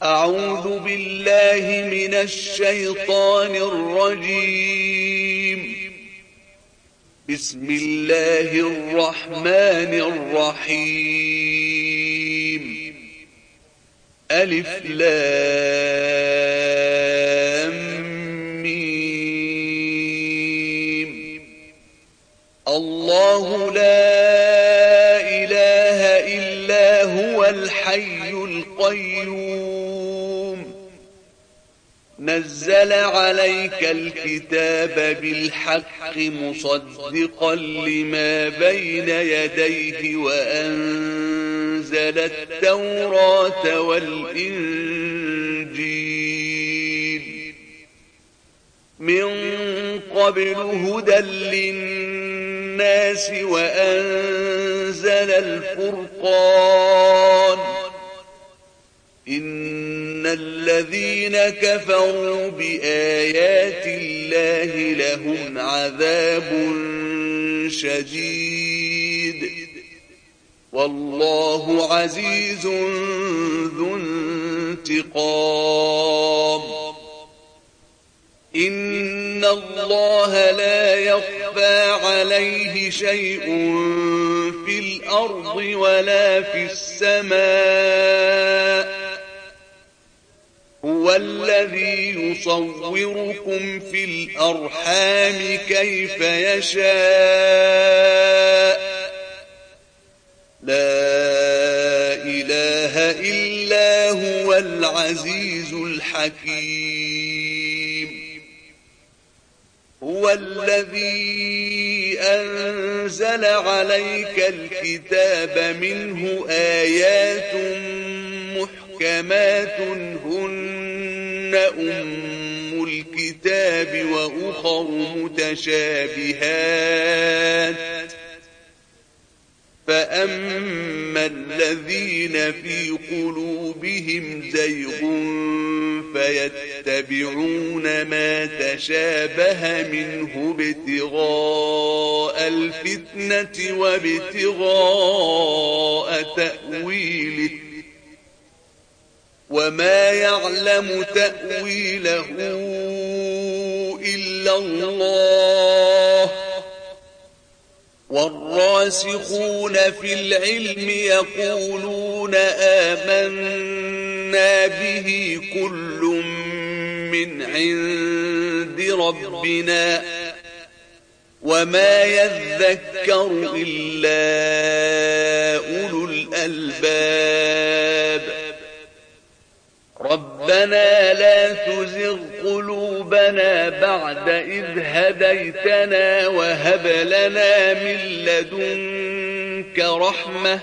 أعوذ بالله من الشيطان الرجيم. بسم الله الرحمن الرحيم. ألف لام ميم. الله لا إله إلا هو الحي القيوم. نزل عليك الكتاب بالحق مصدقا لما بين يديه وأنزل التوراة والإنجيل من قبل هدى للناس وأنزل الفرقان. إن الذين كفروا بآيات الله لهم عذاب شديد والله عزيز ذو انتقام. إن الله لا يخفى عليه شيء في الأرض ولا في السماء. هو الذي يصوركم في الأرحام كيف يشاء. لا إله إلا هو العزيز الحكيم. هو الذي أنزل عليك الكتاب منه آيات محكمات هن أم الكتاب وأخر متشابهات. فأما الذين في قلوبهم زيغ فيتبعون ما تشابه منه ابتغاء الفتنة وابتغاء تأويله وما يعلم تأويله إلا الله. والراسخون في العلم يقولون آمنا به كل من عند ربنا وما يذكر إلا أولو الألباب. ربنا لا تزغ قلوبنا بعد إذ هديتنا وهب لنا من لدنك رحمة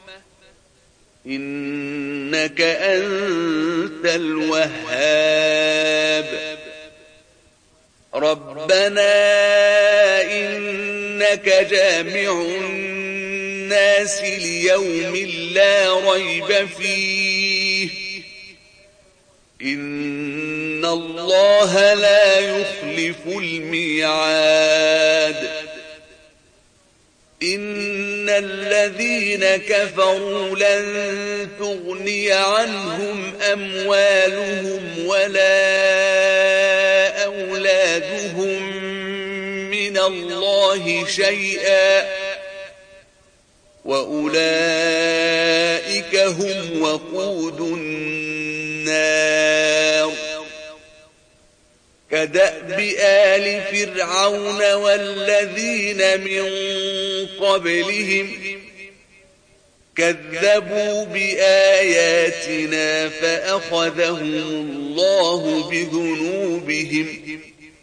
إنك أنت الوهاب. ربنا إنك جامع الناس ليوم لا ريب فيه إن الله لا يخلف الميعاد. إن الذين كفروا لن تغني عنهم أموالهم ولا أولادهم من الله شيئا وأولئك هم وقود النار. كدأب آل فرعون والذين من قبلهم كذبوا بآياتنا فأخذهم الله بذنوبهم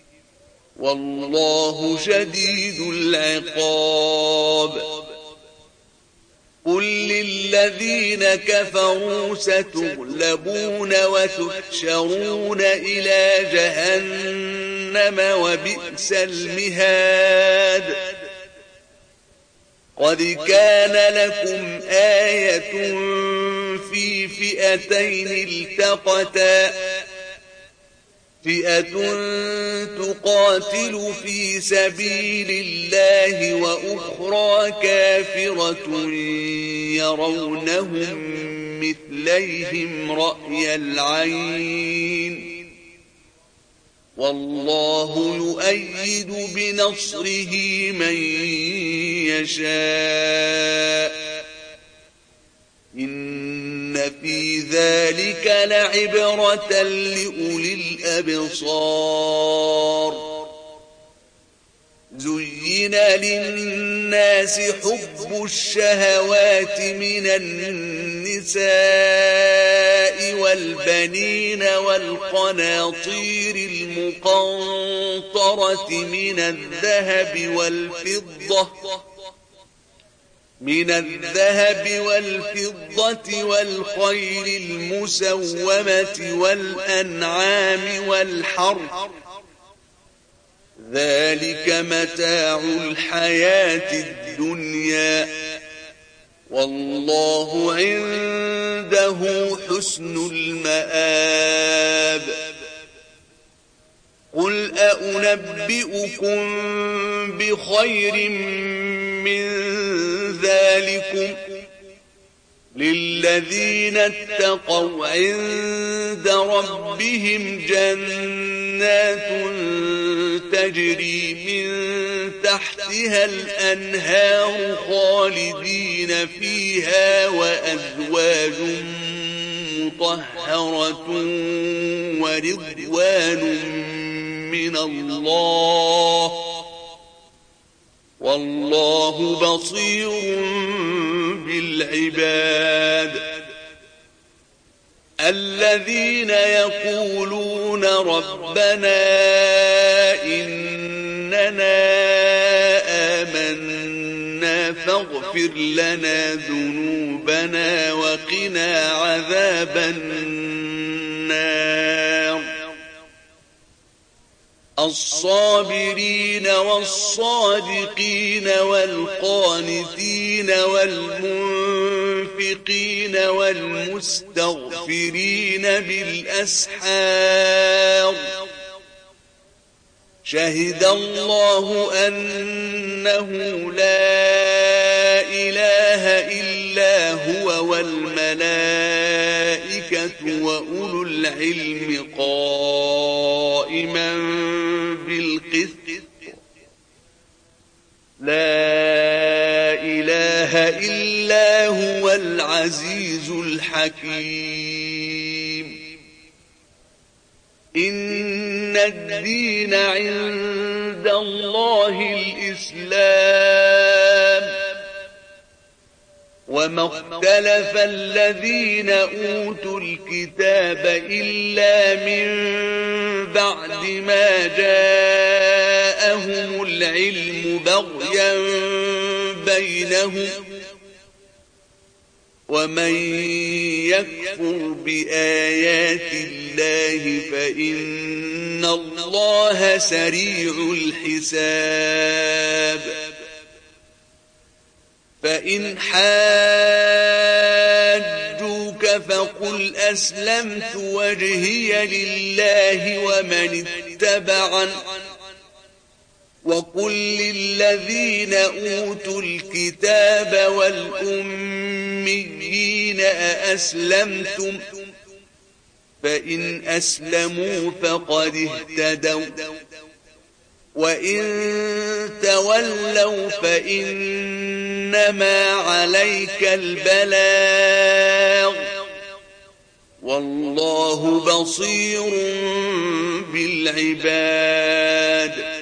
والله شديد العقاب. قل للذين كفروا ستغلبون وتحشرون إلى جهنم وبئس المهاد. قد كان لكم آية في فئتين التقتا فئة تقاتل في سبيل الله وأخرى كافرة يرونهم مثليهم رأي العين والله يؤيد بنصره من يشاء إن في ذلك لعبرة لأولي الأبصار زين للناس حب الشهوات من النساء والبنين والقناطير المقنطرة من الذهب والفضة والخيل المسومة والأنعام والحرث ذلك متاع الحياة الدنيا والله عنده حسن المآب قل أنبئكم بخير من ذلكم للذين اتقوا عند ربهم جنات تجري من تحتها الأنهار خالدين فيها وأزواج مطهرة ورضوان من الله والله بصير بالعباد الذين يقولون ربنا إننا آمنا فاغفر لنا ذنوبنا وقنا عذاب النار الصابرين والصادقين والقانتين والمنفقين والمستغفرين بالأسحار شهد الله أنه لا إله إلا هو والملائكة وأولو العلم قائما بالقسط لا إله إلا هو العزيز الحكيم إن الدين عند الله الإسلام وما اختلف الذين أوتوا الكتاب إلا من بعد ما جاءهم العلم بغيا بينهم ومن يكفر بآيات الله فإن الله سريع الحساب فإن حاجوك فقل أسلمت وجهي لله ومن اتبعني وقل للذين أوتوا الكتاب والأميين أأسلمتم فإن أسلموا فقد اهتدوا وإن تولوا فإنما عليك البلاغ والله بصير بالعباد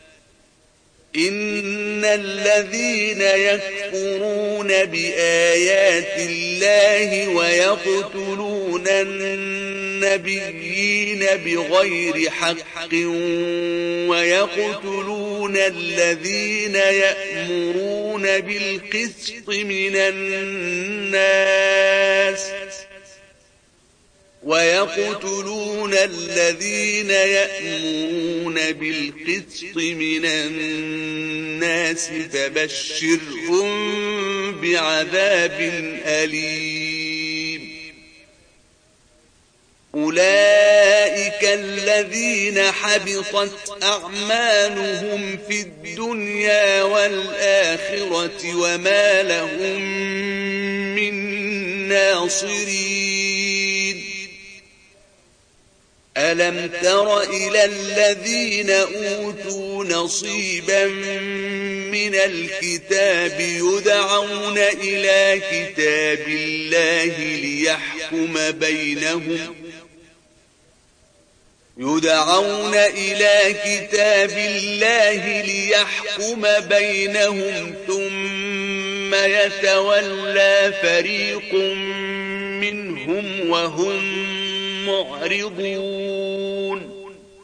إن الذين يكفرون بآيات الله ويقتلون النبيين بغير حق ويقتلون الذين يأمرون بالقسط من الناس ويقتلون الذين يأمرون بالقسط من الناس فبشرهم بعذاب أليم أولئك أولئك الذين حبطت أعمالهم في الدنيا والآخرة وما لهم من ناصرين ألم تر إلى الذين أوتوا نصيبا من الكتاب يدعون إلى كتاب الله ليحكم بينهم ثم يتولى فريق منهم وهم معرضون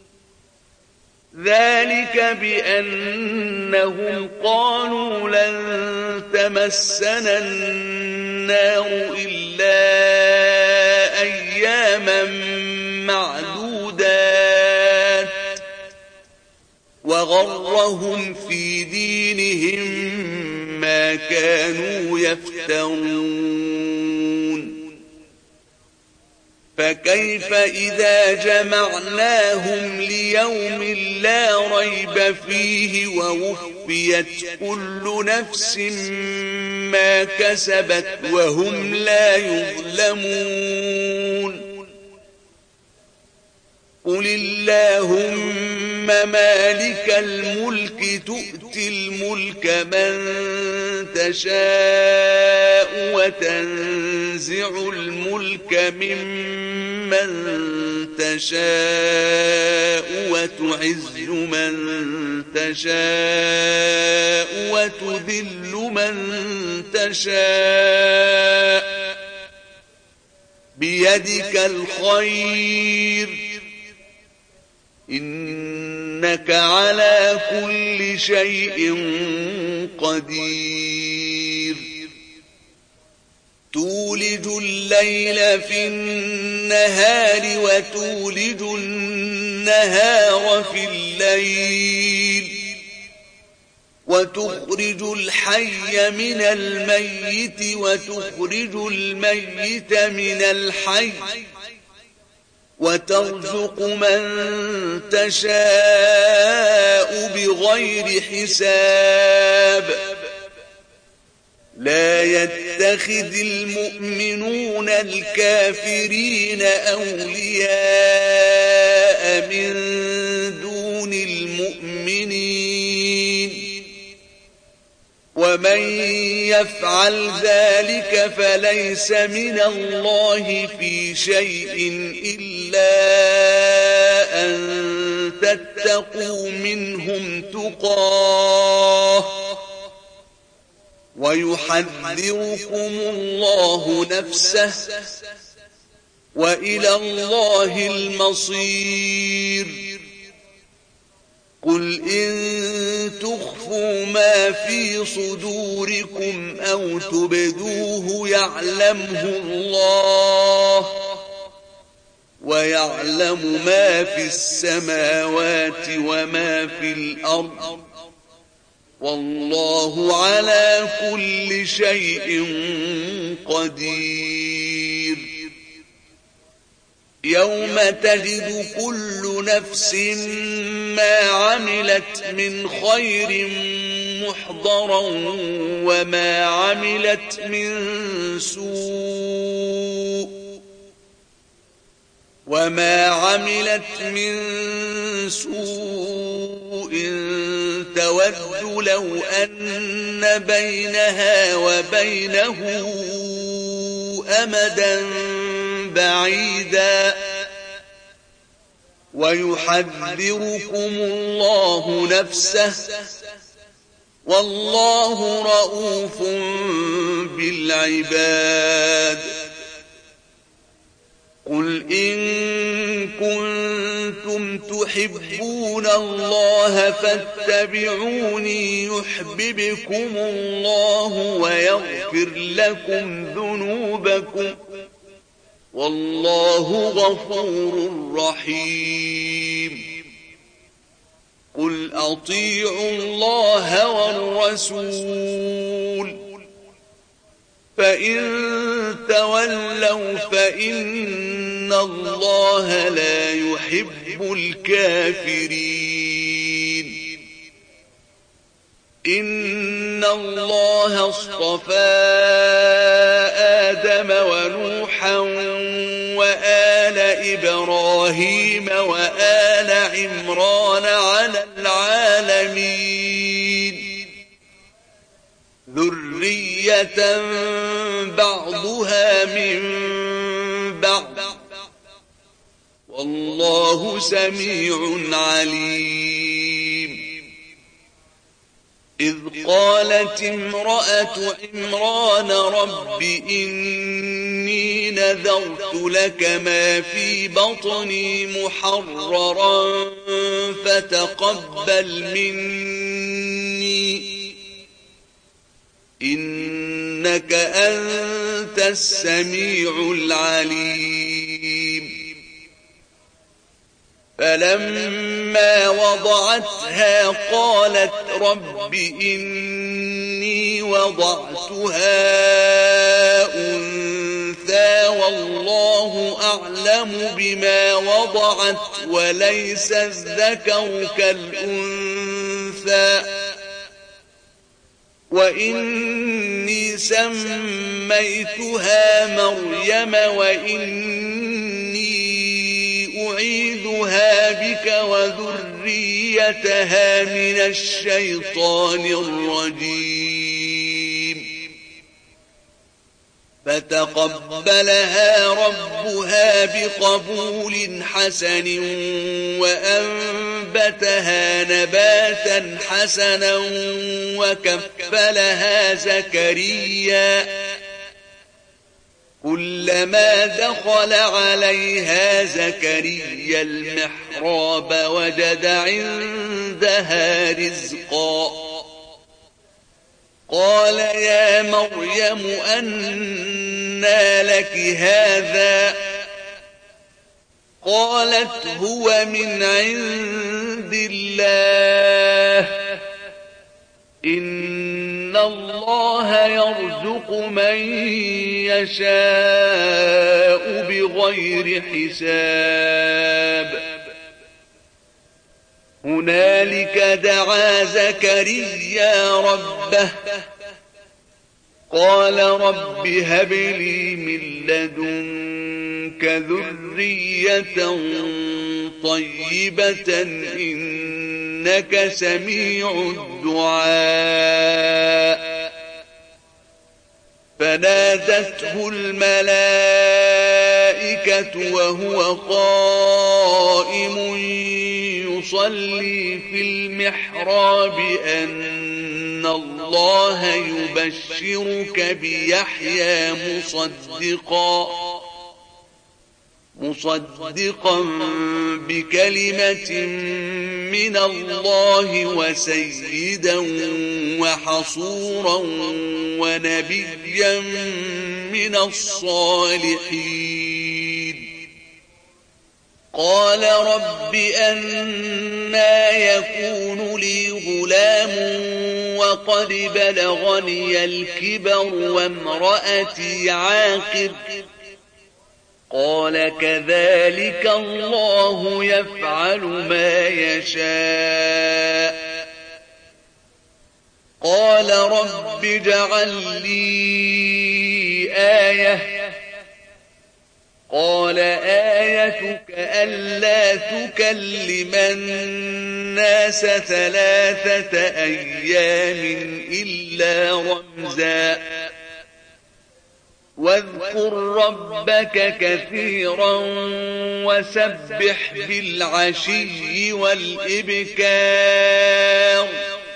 ذلك بأنهم قالوا لن تمسنا النار إلا أياما معدودات وغرهم في دينهم ما كانوا يفترون فكيف إذا جمعناهم ليوم لا ريب فيه ووفيت كل نفس ما كسبت وهم لا يظلمون قل اللهم مالك الملك تؤتي الملك من تشاء وتنزع الملك ممن تشاء وتعز من تشاء وتذل من تشاء بيدك الخير إنك على كل شيء قدير تولج الليل في النهار وتولج النهار في الليل وتخرج الحي من الميت وتخرج الميت من الحي وترزق من تشاء بغير حساب لا يتخذ المؤمنون الكافرين أولياء من دون المؤمنين ومن يفعل ذلك فليس من الله في شيء إلا أن تتقوا منهم تقاه ويحذركم الله نفسه وإلى الله المصير قل إن تخفوا ما في صدوركم أو تبدوه يعلمه الله ويعلم ما في السماوات وما في الأرض والله على كل شيء قدير يوم تجد كل نفس ما عملت من خير محضرا وما عملت من سوء تود لو أن بينها وبينه أمدا بعيدا ويحذركم الله نفسه والله رؤوف بالعباد قل إن كنتم تحبون الله فاتبعوني يحببكم الله ويغفر لكم ذنوبكم والله غفور رحيم قل أطيعوا الله والرسول فإن تولوا فإن الله لا يحب الكافرين إن الله اصطفى آدم ونوحا وآل إبراهيم وآل عمران على العالمين ذرية بعضها من بعض والله سميع عليم إذ قالت امرأة عمران رب إني نذرت لك ما في بطني محررا فتقبل مني إنك أنت السميع العليم فلما وضعتها قالت رب إني وضعتها أنثى والله أعلم بما وضعت وليس الذكر كالأنثى وإني سميتها مريم وإني أعيذها بك وذريتها من الشيطان الرجيم فتقبلها ربها بقبول حسن وأنبتها نباتا حسنا وكفلها زكريا كلما دخل عليها زكريا المحراب وجد عندها رزقا قال يا مريم أنى لك هذا قالت هو من عند الله إن الله يرزق من يشاء بغير حساب هنالك دعا زكريا ربه قال رب هب لي من لدنك ذرية طيبة إنك سميع الدعاء فنادته الملائكة وهو قائم يصلي في المحراب أن الله يبشرك بيحيى مصدقا بكلمة من الله وسيدا وحصورا ونبيا من الصالحين قال رب أنى يكون لي غلام وقد بلغني الكبر وامرأتي عاقر قال كذلك الله يفعل ما يشاء قال رب اجعل لي آية قال آيتك ألا تكلم الناس 3 أيام إلا رمزا واذكر ربك كثيرا وسبح بالعشي والإبكار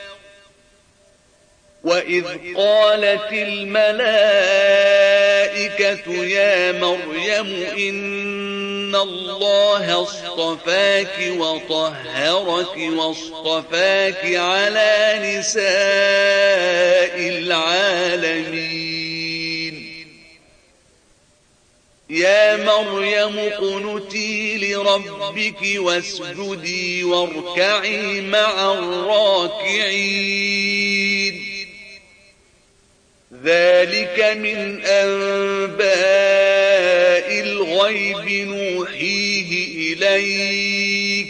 وإذ قالت الملائكة يا مريم إن الله اصطفاك وطهرك واصطفاك على نساء العالمين يا مريم اقنتي لربك واسجدي واركعي مع الراكعين ذلك من أنباء الغيب الغيب نوحيه إليك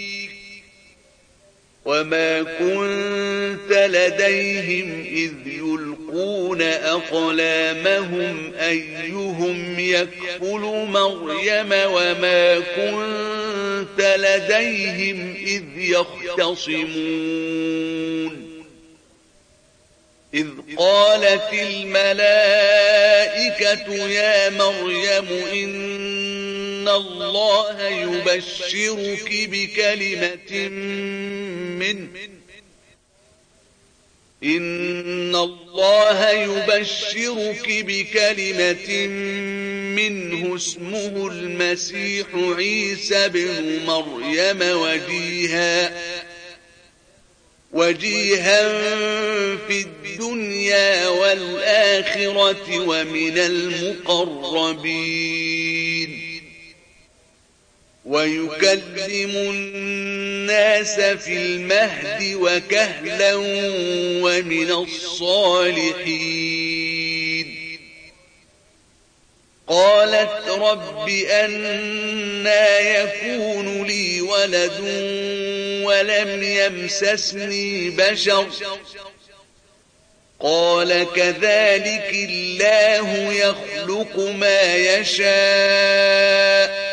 وما كنت لديهم إذ يلقون أقلامهم أيهم يكفل مريم وما كنت لديهم إذ يختصمون إذ قالت الملائكة يا مريم إن الله يبشرك بكلمة منه اسمه المسيح عيسى بن مريم وجيها في الدنيا والآخرة ومن المقربين ويكلم الناس في المهد وكهلا ومن الصالحين قالت رب أنى يكون لي ولد ولم يمسسني بشر قال كذلك الله يخلق ما يشاء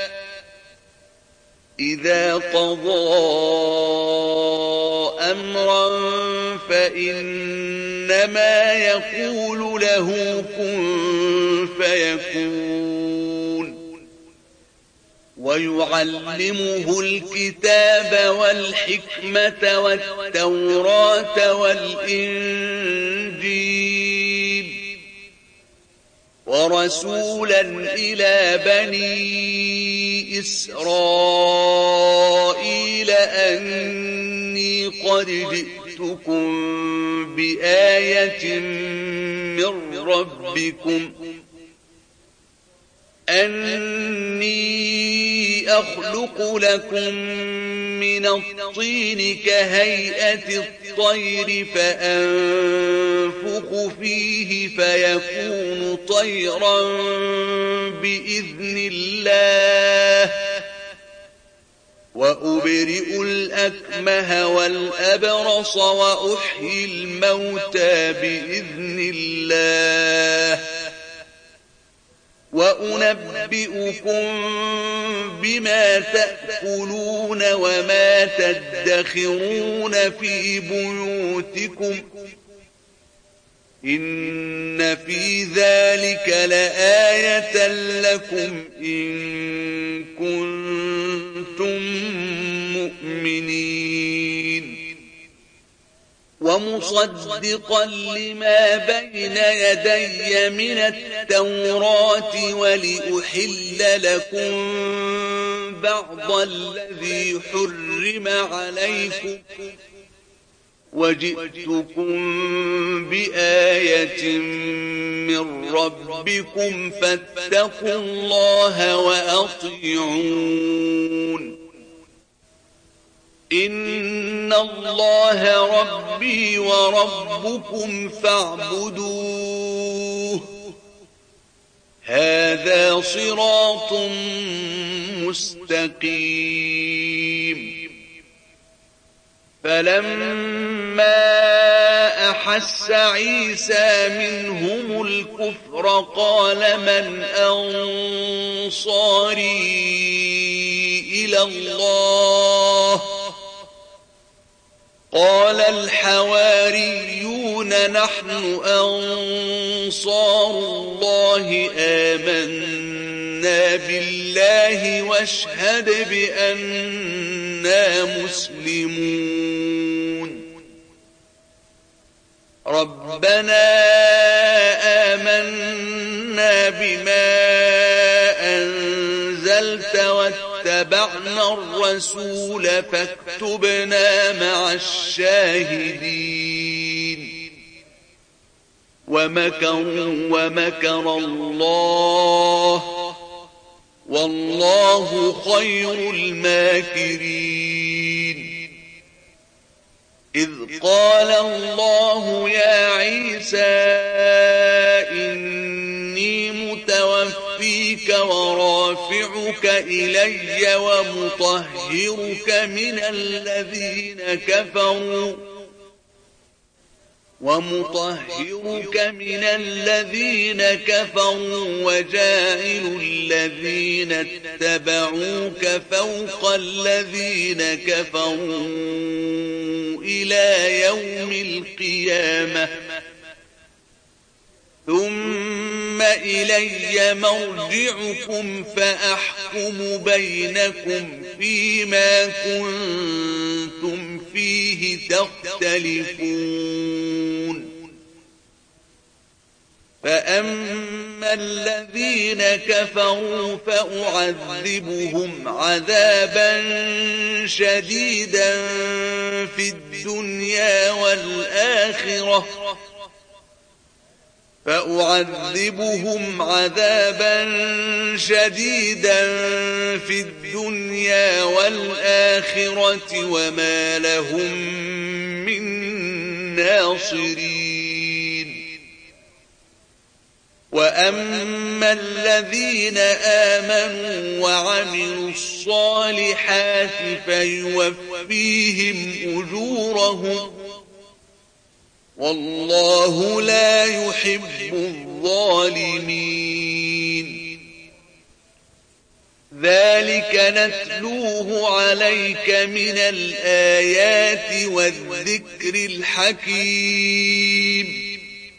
إذا قضى أمرا فإنما يقول له كن فيكون ويعلمه الكتاب والحكمة والتوراة والإنجيل ورسولا إلى بني إسرائيل أني قد جئتكم بآية من ربكم أني أخلق لكم من الطين كهيئة الطير فأنفخ فيه فيكون طيرا بإذن الله وأبرئ الأكمه والأبرص وأحيي الموتى بإذن الله وأنبئكم بما تأكلون وما تدخرون في بيوتكم إن في ذلك لآية لكم إن كنتم مؤمنين ومصدقا لما بين يدي من التوراة ولأحل لكم بعض الذي حرم عليكم وجئتكم بآية من ربكم فاتقوا الله وأطيعون إن الله ربي وربكم فاعبدوه هذا صراط مستقيم فلما أحس عيسى منهم الكفر قال من أنصاري إلى الله قال الحواريون نحن أنصار الله آمنا بالله واشهد بأننا مسلمون ربنا آمنا بما أنزلت واتبعنا الرسول فاكتبنا مع الشاهدين ومكروا ومكر الله والله خير الماكرين إذ قال الله يا عيسى إني متوفيك ورافعك إلي ومطهرك من الذين كفروا وجاعل الذين اتبعوك فوق الذين كفروا إلى يوم القيامة ثم إلي مرجعكم فأحكم بينكم فيما كنتم فيه تختلفون فأما الذين كفروا فأعذبهم عذابا شديدا في الدنيا والآخرة وما لهم من ناصرين وأما الذين آمنوا وعملوا الصالحات فيوفيهم أجورهم والله لا يحب الظالمين ذلك نتلوه عليك من الآيات والذكر الحكيم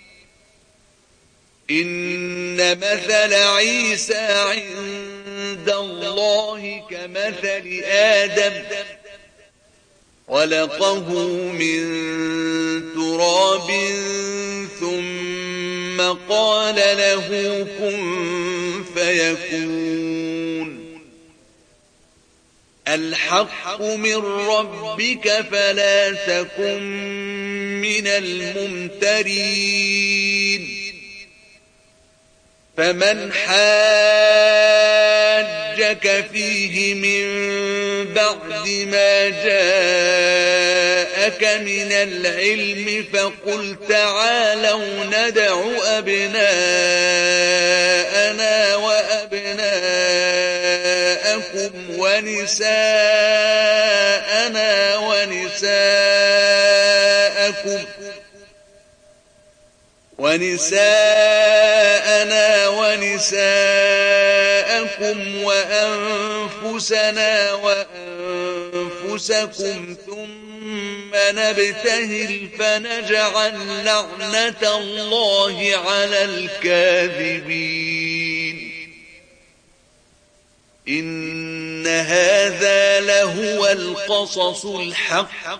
إن مثل عيسى عند الله كمثل آدم خلقه من تراب ثم قال له كن فيكون الحق من ربك فلا تكن من الممترين فمن حاجك فيه من بعد ما جاءك من العلم فقل تعالوا ندع أبناءنا وأبناءكم ونساءنا ونساءكم وأنفسنا وأنفسكم ثم نبتهل فنجعل لعنة الله على الكاذبين إن هذا لهو القصص الحق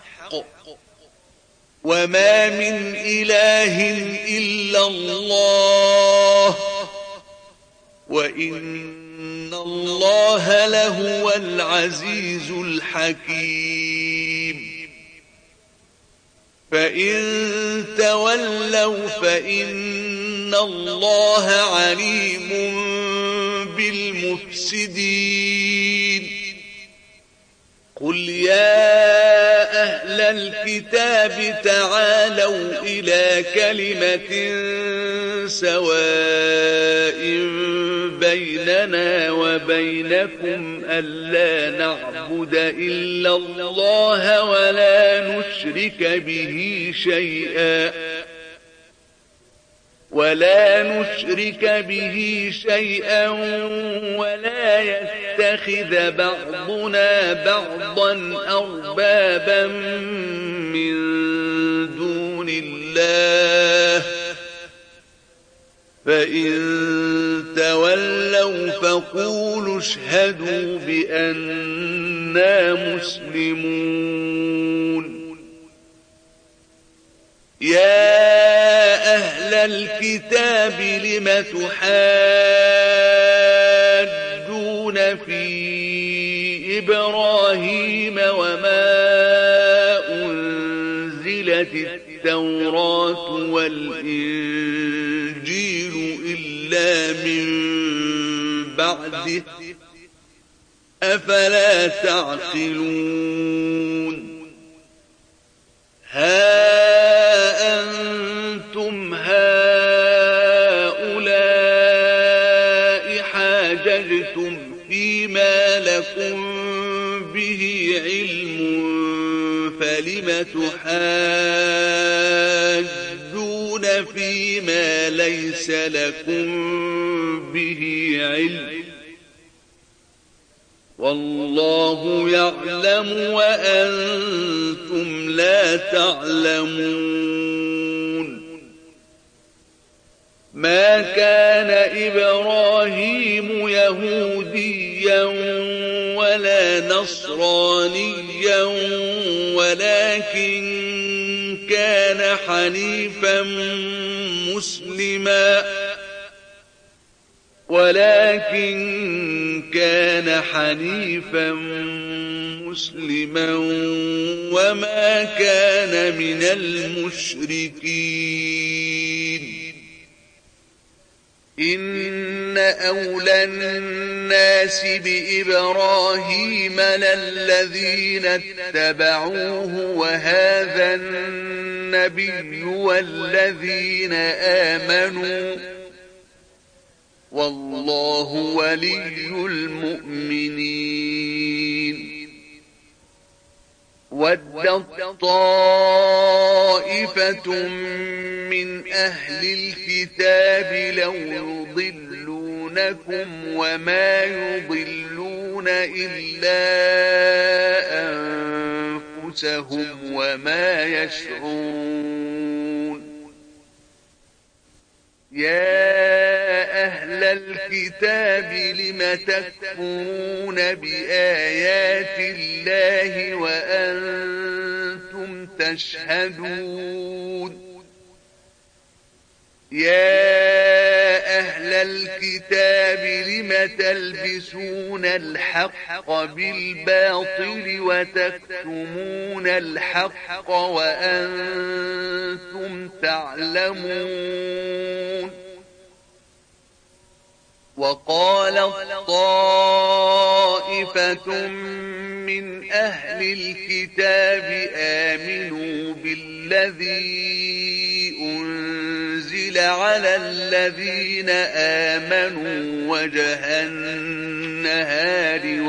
وما من إله إلا الله وإن الله لهو العزيز الحكيم فإن تولوا فإن الله عليم بالمفسدين قل يا أهل الكتاب تعالوا إلى كلمة سواء بيننا وبينكم ألا نعبد إلا الله ولا نشرك به شيئا ولا يتخذ بعضنا بعضا أربابا من دون الله فإن تولوا فقولوا اشهدوا بأننا مسلمون يا أهل الكتاب لم تحاجون في إبراهيم وما أنزلت التوراة والإنجيل إلا من بعده أفلا تعقلون أنتم هؤلاء حاججتم علم فلم تحاجون فيما ليس لكم به علم والله يعلم وأنتم لا تعلمون ما كان إبراهيم يهوديا ولا نصرانيا ولكن كان حنيفا مسلما وما كان من المشركين إن أولى الناس بإبراهيم للذين اتبعوه وهذا النبي والذين آمنوا والله ولي المؤمنين ودت طائفة من أهل الكتاب لو يضلونكم وما يضلون إلا أنفسهم وما يشعرون يا أهل الكتاب لم تكفرون بآيات الله وأنتم تشهدون يا أهل الكتاب لم تلبسون الحق بالباطل وتكتمون الحق وأنتم تعلمون وقالت طائفة من أهل الكتاب آمنوا بالذي أنزل على الذين آمنوا وجه النهار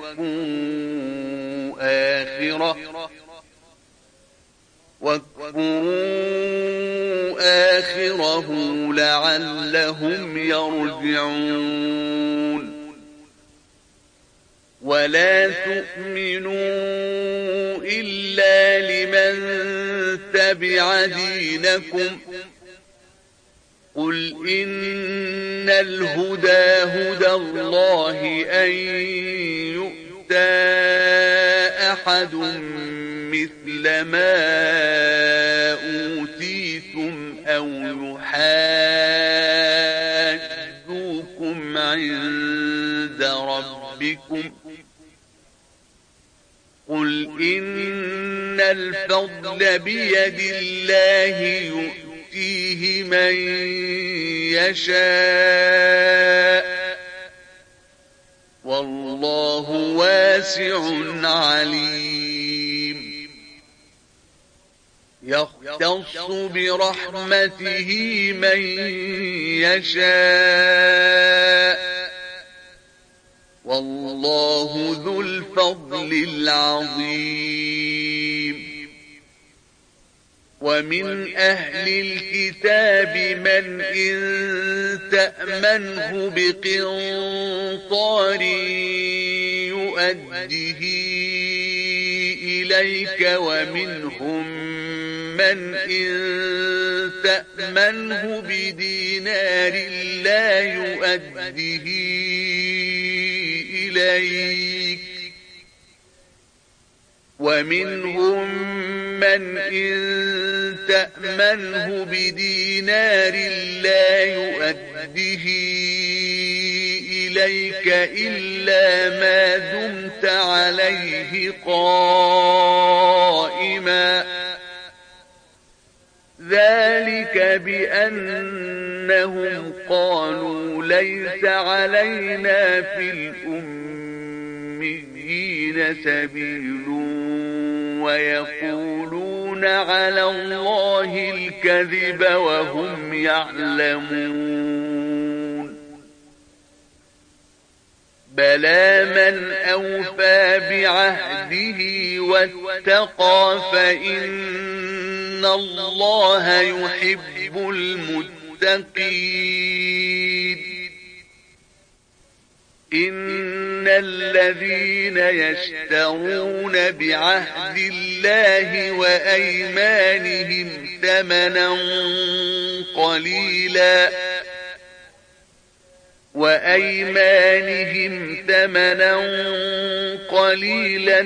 واكفروا آخره لعلهم يرجعون ولا تؤمنوا إلا لمن تبع دينكم قل إن الهدى هدى الله أن يؤتى أحد مثل ما أوتيتم أو يحاجوكم عند ربكم قل إن الفضل بيد الله يؤتيه من يشاء والله واسع عليم يختص برحمته من يشاء والله ذو الفضل العظيم ومن أهل الكتاب من إن تأمنه بقنطار يؤده إليك ومنهم من إن تأمنه بدينار لا يؤده إليك ومنهم من إن تأمنه بدينار لا يؤده إليك إلا ما دمت عليه قائما ذلك بأنهم قالوا ليس علينا في الأميين سبيل ويقولون على الله الكذب وهم يعلمون بلى من أوفى بعهده واتقى فإن الله يحب المتقين إن الذين يشترون بعهد الله وأيمانهم ثمنا قليلا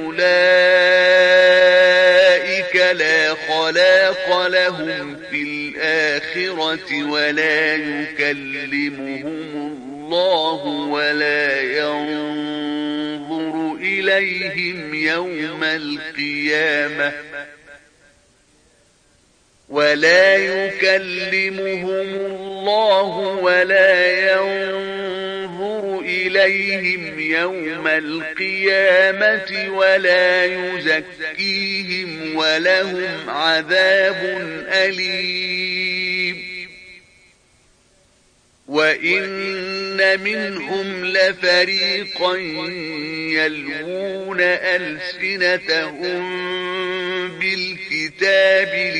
أولئك لا خلاق لهم في الآخرة ولا يكلمهم الله ولا ينظر إليهم يوم القيامة ولا يزكيهم ولهم عذاب أليم وإن منهم لفريقا يلوون ألسنتهم بالكتاب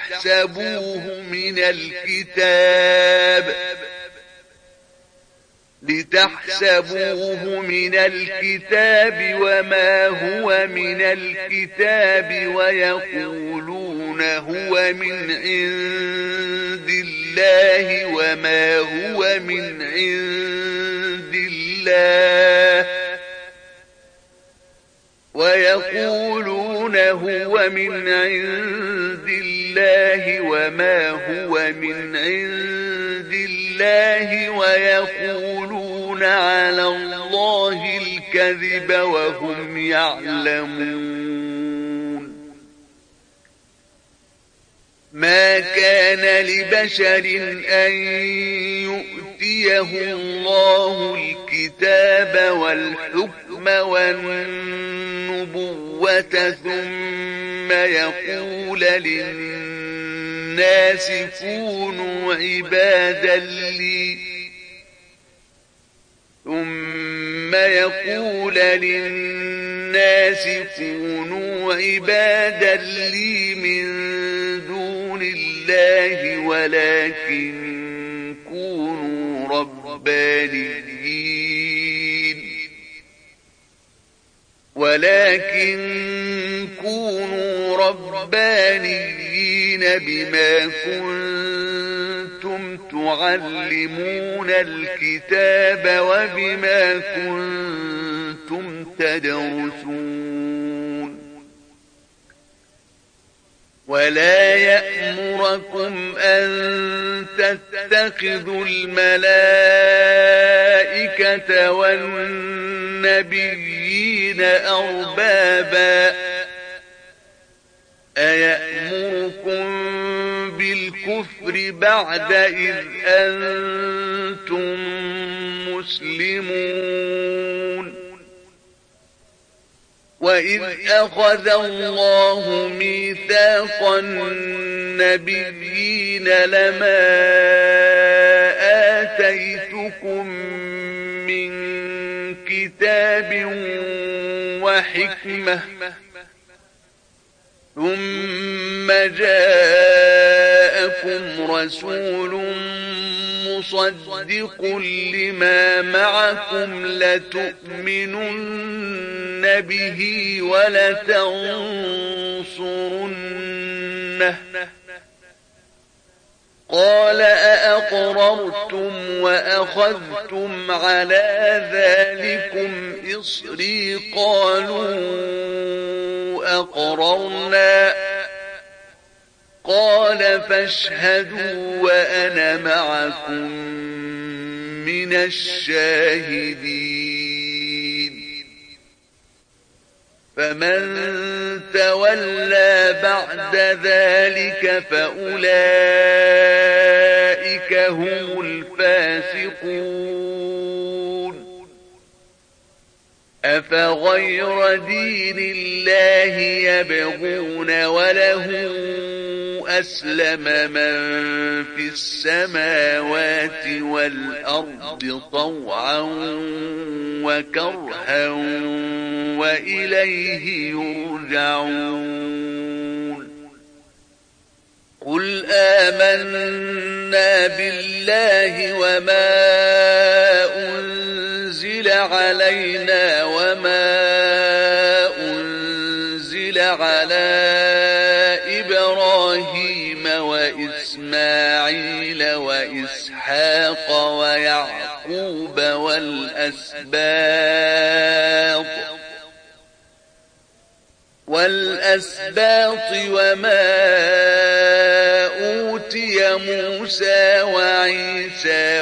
لتحسبوه من الكتاب وما هو من الكتاب ويقولون هو من عند الله وما هو من عند الله ويقولون على الله الكذب وهم يعلمون ما كان لبشر أن يؤتيه الله الكتاب والحكم والنبوة ثم يقول للناس كونوا عبادا لي من دون الله ولكن كونوا ربانيين بما كنتم تعلمون الكتاب وبما كنتم تدرسون ولا يأمركم أن تتخذوا الملائكة والنبيين أربابا أيأمركم بالكفر بعد إذ أنتم مسلمون وإذ أخذ الله ميثاق النبيين لما آتيتكم من كتاب وحكمة ثم جاءكم رسول مصدق لما معكم لتؤمنن به ولتنصرنه قال أأقررتم وأخذتم على ذلكم إصري قالوا أقررنا قال فاشهدوا وأنا معكم من الشاهدين فمن تولى بعد ذلك فأولئك هم الفاسقون أفغير دين الله يبغون وله أسلم من في السماوات والأرض طوعا وكرها وإليه يرجعون قل آمنا بالله وما أنزل علينا وما أنزل على إبراهيم وإسماعيل وإسحاق ويعقوب والأسباط وما أوتي موسى وعيسى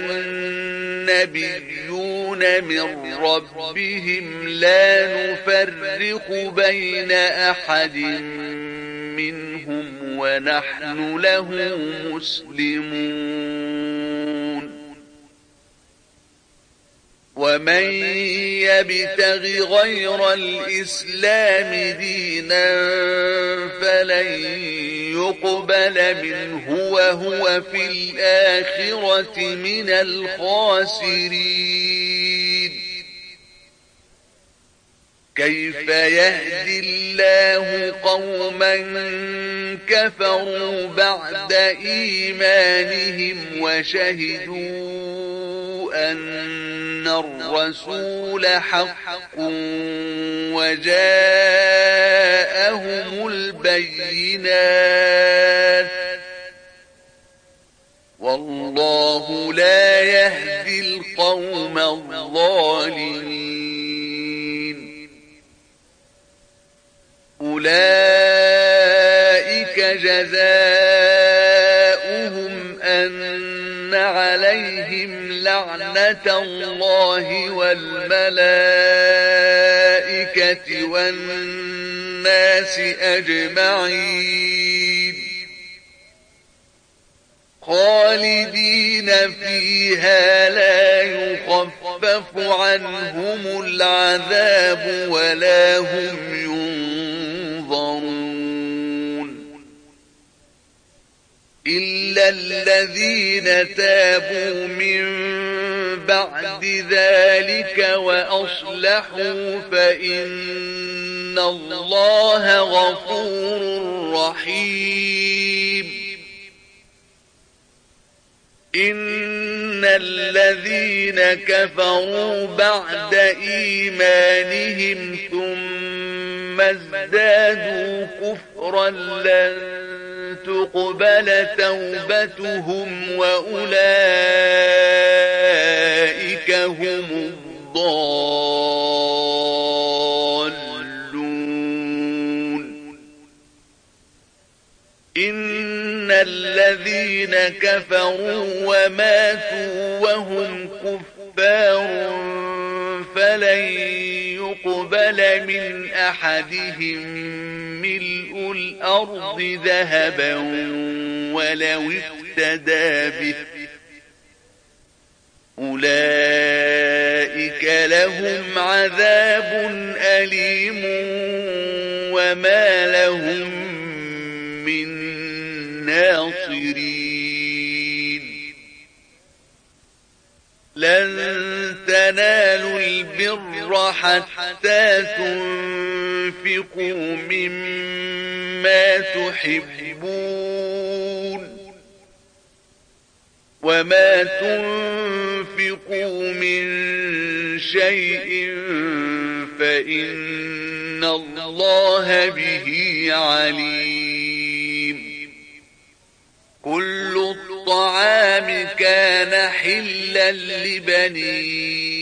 والنبيون من ربهم لا نفرق بين أحد منهم ونحن له مسلمون ومن يبتغ غير الإسلام دينا فلن يقبل منه وهو في الآخرة من الخاسرين كيف يهدي الله قوما كفروا بعد إيمانهم وشهدوا أن الرسول حق وجاءهم البينات والله لا يهدي القوم الظالمين أولئك جزاؤهم أن عليهم لعنة الله والملائكة والناس أجمعين خالدين فيها لا يخفف عنهم العذاب ولا هم ينظرون إلا الذين تابوا من بعد ذلك وأصلحوا فإن الله غفور رحيم إن الذين كفروا بعد إيمانهم ثم ازدادوا كفرا لن تقبل توبتهم وأولئك هم الضالون إن الذين كفروا وماتوا وهم كفار فلن يقبل من أحدهم ملء الأرض ذهبا ولو افتدى به أولئك لهم عذاب أليم وما لهم من ناصرين لن تنالوا البر حتى تنفقوا مما تحبون وما تنفقوا من شيء فإن الله به عليم كل الطعام كان حلا لبني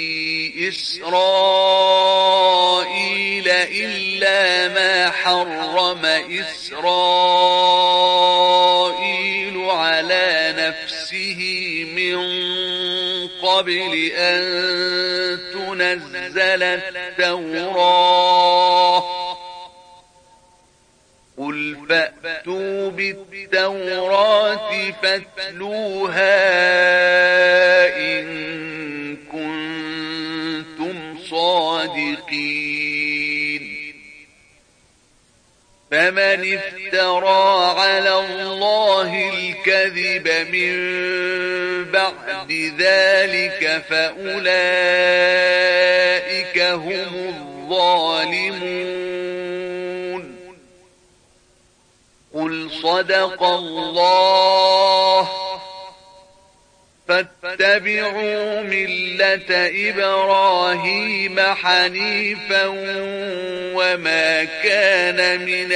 إسرائيل إلا ما حرم إسرائيل على نفسه من قبل أن تنزل التوراة قل فأتوا بالتوراة فاتلوها إن كنتم صادقين الصادقين. فمن افترى على الله الكذب من بعد ذلك فأولئك هم الظالمون. قل صدق الله فاتبعوا ملة إبراهيم حنيفا وما كان من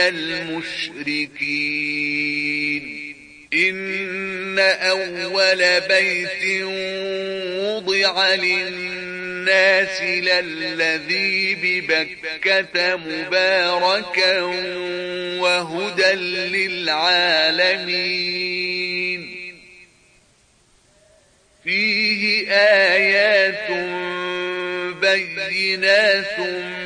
المشركين. إن أول بيت وضع للناس للذي ببكة مباركا وهدى للعالمين. فيه آيات بينات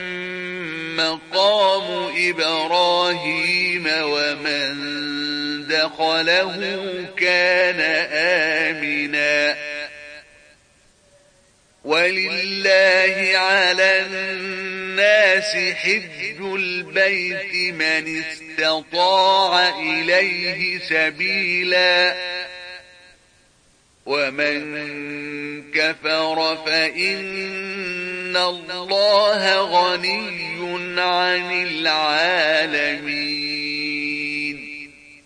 مقام إبراهيم ومن دخله كان آمنا. ولله على الناس حج البيت من استطاع إليه سبيلا ومن كفر فإن الله غني عن العالمين.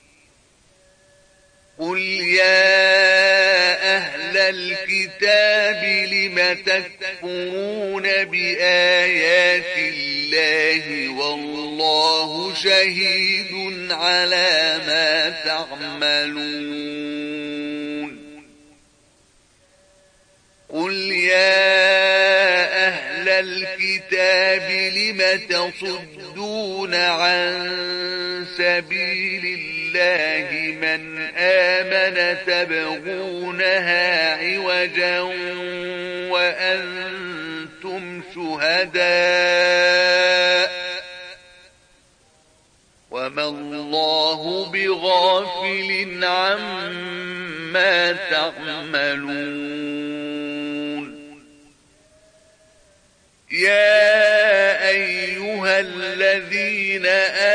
قل يا أهل الكتاب لم تكفرون بآيات الله والله شهيد على ما تعملون. قل يا أهل الكتاب لم تصدون عن سبيل الله من آمن تبغونها عوجا وأنتم شهداء وما الله بغافل عما تعملون. يا أيها الذين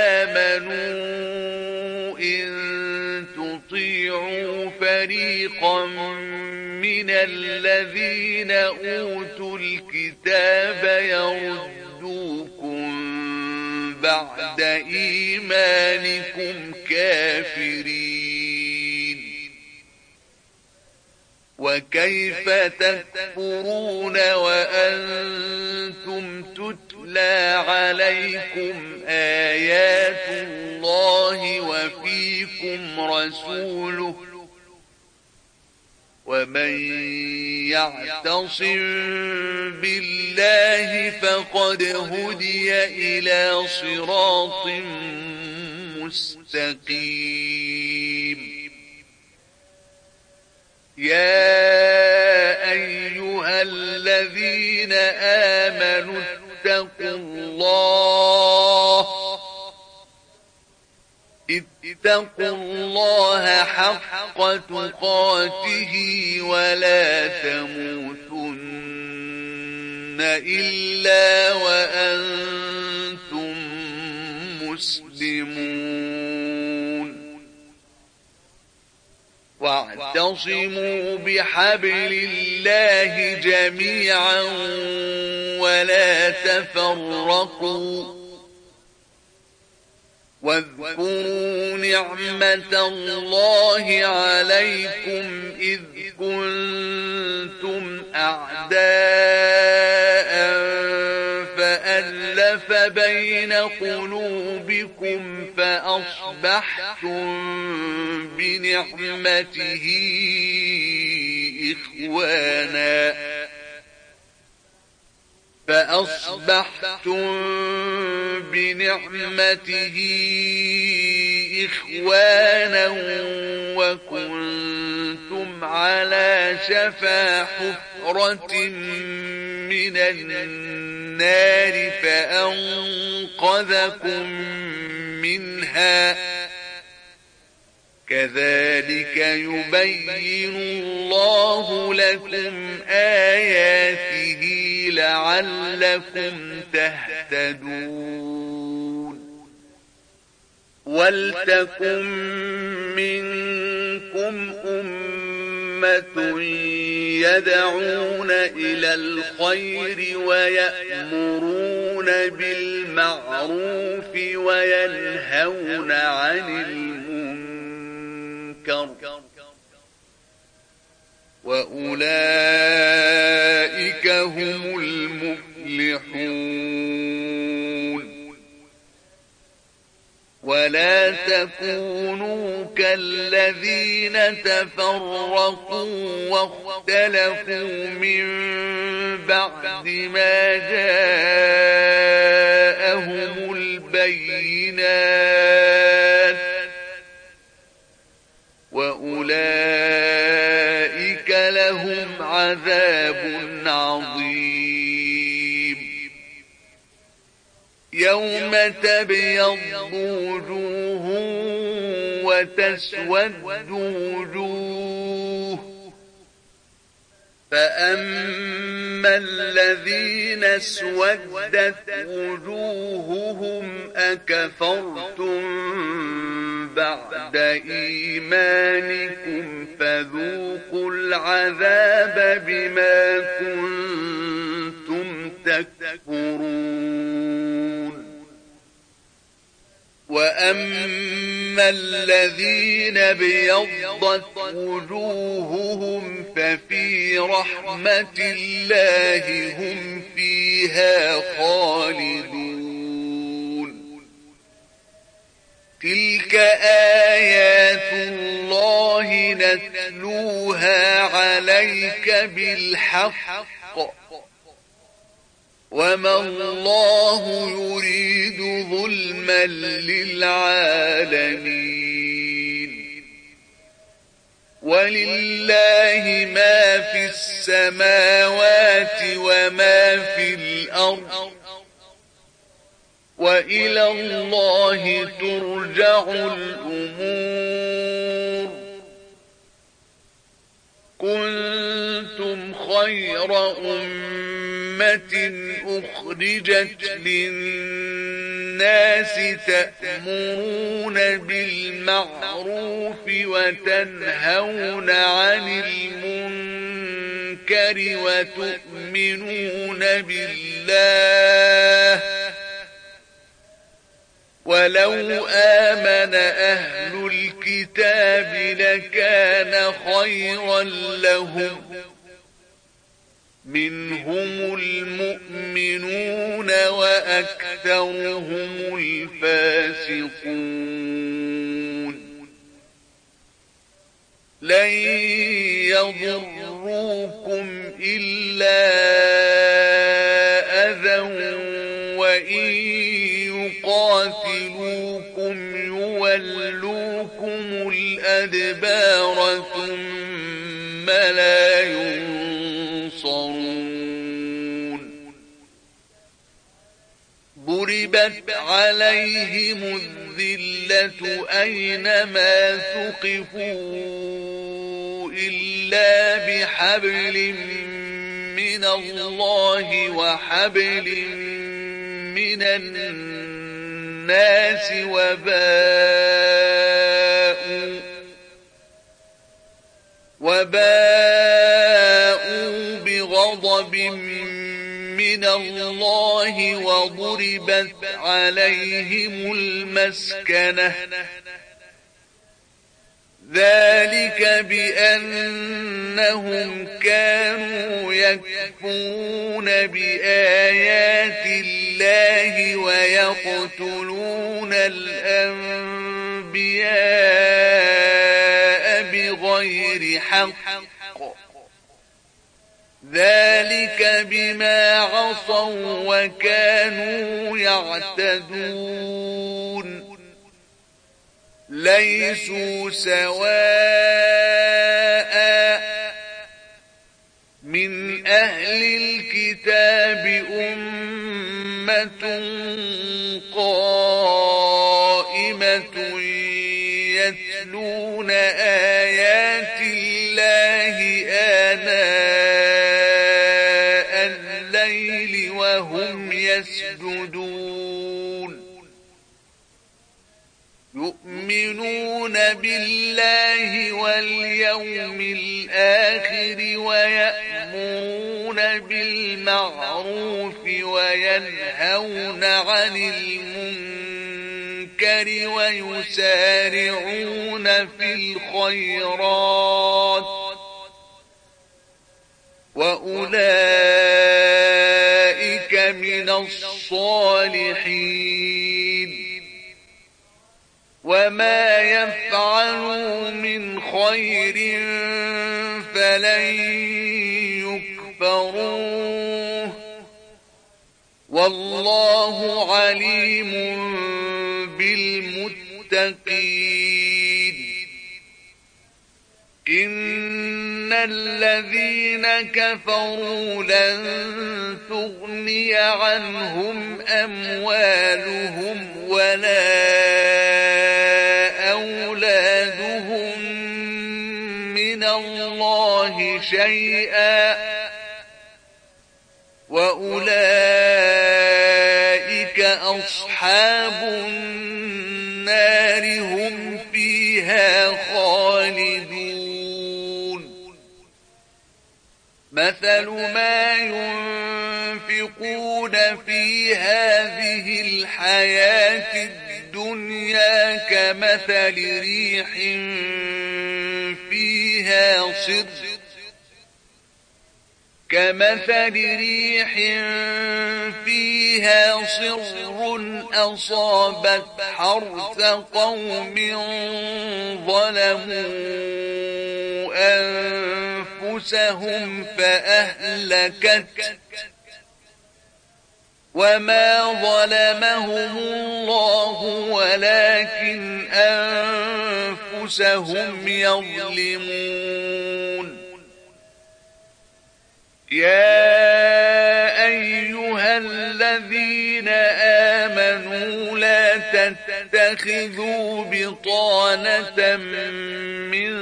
آمنوا إن تطيعوا فريقا من الذين أوتوا الكتاب يردوكم بعد إيمانكم كافرين. وكيف تكفرون وأنتم تتلى عليكم آيات الله وفيكم رسوله ومن يعتصم بالله فقد هدي إلى صراط مستقيم. يا أيها الذين آمنوا اتقوا الله حق تقاته ولا تموتن إلا وأنتم مسلمون. واعتصموا بحبل الله جميعا ولا تفرقوا. واذكروا نعمة الله عليكم إذ كنتم أعداء فألف بين قلوبكم فأصبحتم بنعمته إخوانا وكنتم على شفا حفرة من النار فأنقذكم منها كذلك يبين الله لكم آياته لعلكم تهتدون ولتكن منكم أمة يدعون إلى الخير ويأمرون بالمعروف وينهون عن المنكر وأولئك هم المفلحون ولا تكونوا كالذين تفرقوا واختلفوا من بعد ما جاءهم البينات وأولئك لهم عذاب عظيم يوم تبيض وجوه وتسود وجوه فأما الذين اسودت وجوههم أكفرتم بعد إيمانكم فذوقوا العذاب بما كنتم تكفرون وأما الذين ابيضت وجوههم ففي رحمة الله هم فيها خالدون تلك آيات الله نتلوها عليك بالحق وما الله يريد ظلما للعالمين ولله ما في السماوات وما في الأرض وإلى الله ترجع الأمور كنتم خير أمة أخرجت للناس تأمرون بالمعروف وتنهون عن المنكر وتؤمنون بالله ولو آمن أهل الكتاب لكان خيرا لهم منهم المؤمنون وأكثرهم الفاسقون لن يضروكم إلا أذى وإن يقاتلوكم يولوكم الأدبار ثم لا ينصرون ضربت عليهم الذلة أينما ثقفوا إلا بحبل من الله وحبل من الناس وباءوا بغضب من الله وضربت عليهم المسكنة ذلك بأنهم كانوا يكفرون بآيات الله ويقتلون الأنبياء بغير حق ذلك بما عصوا وكانوا يعتدون ليسوا سواء من أهل الكتاب أمة قائمة يتلون آيات الله آناء الليل وهم يسجدون يؤمنون بالله واليوم الآخر ويأمرون بالمعروف وينهون عن المنكر ويسارعون في الخيرات وأولئك من الصالحين وما يفعلوا من خير فلن يكفروه والله عليم بالمتقين إن الذين كفروا لن تغني عنهم أموالهم ولا أولادهم من الله شيئا وأولئك أصحاب النار هم فيها خالدون مثل ما ينفقون في هذه الحياة الدنيا كمثل ريح فيها صر أصابت حرث قوم ظلموا أنفسهم فأهلكت وما ظلمهم الله ولكن أنفسهم يظلمون يا أيها الذين آمنوا لا تتخذوا بطانة من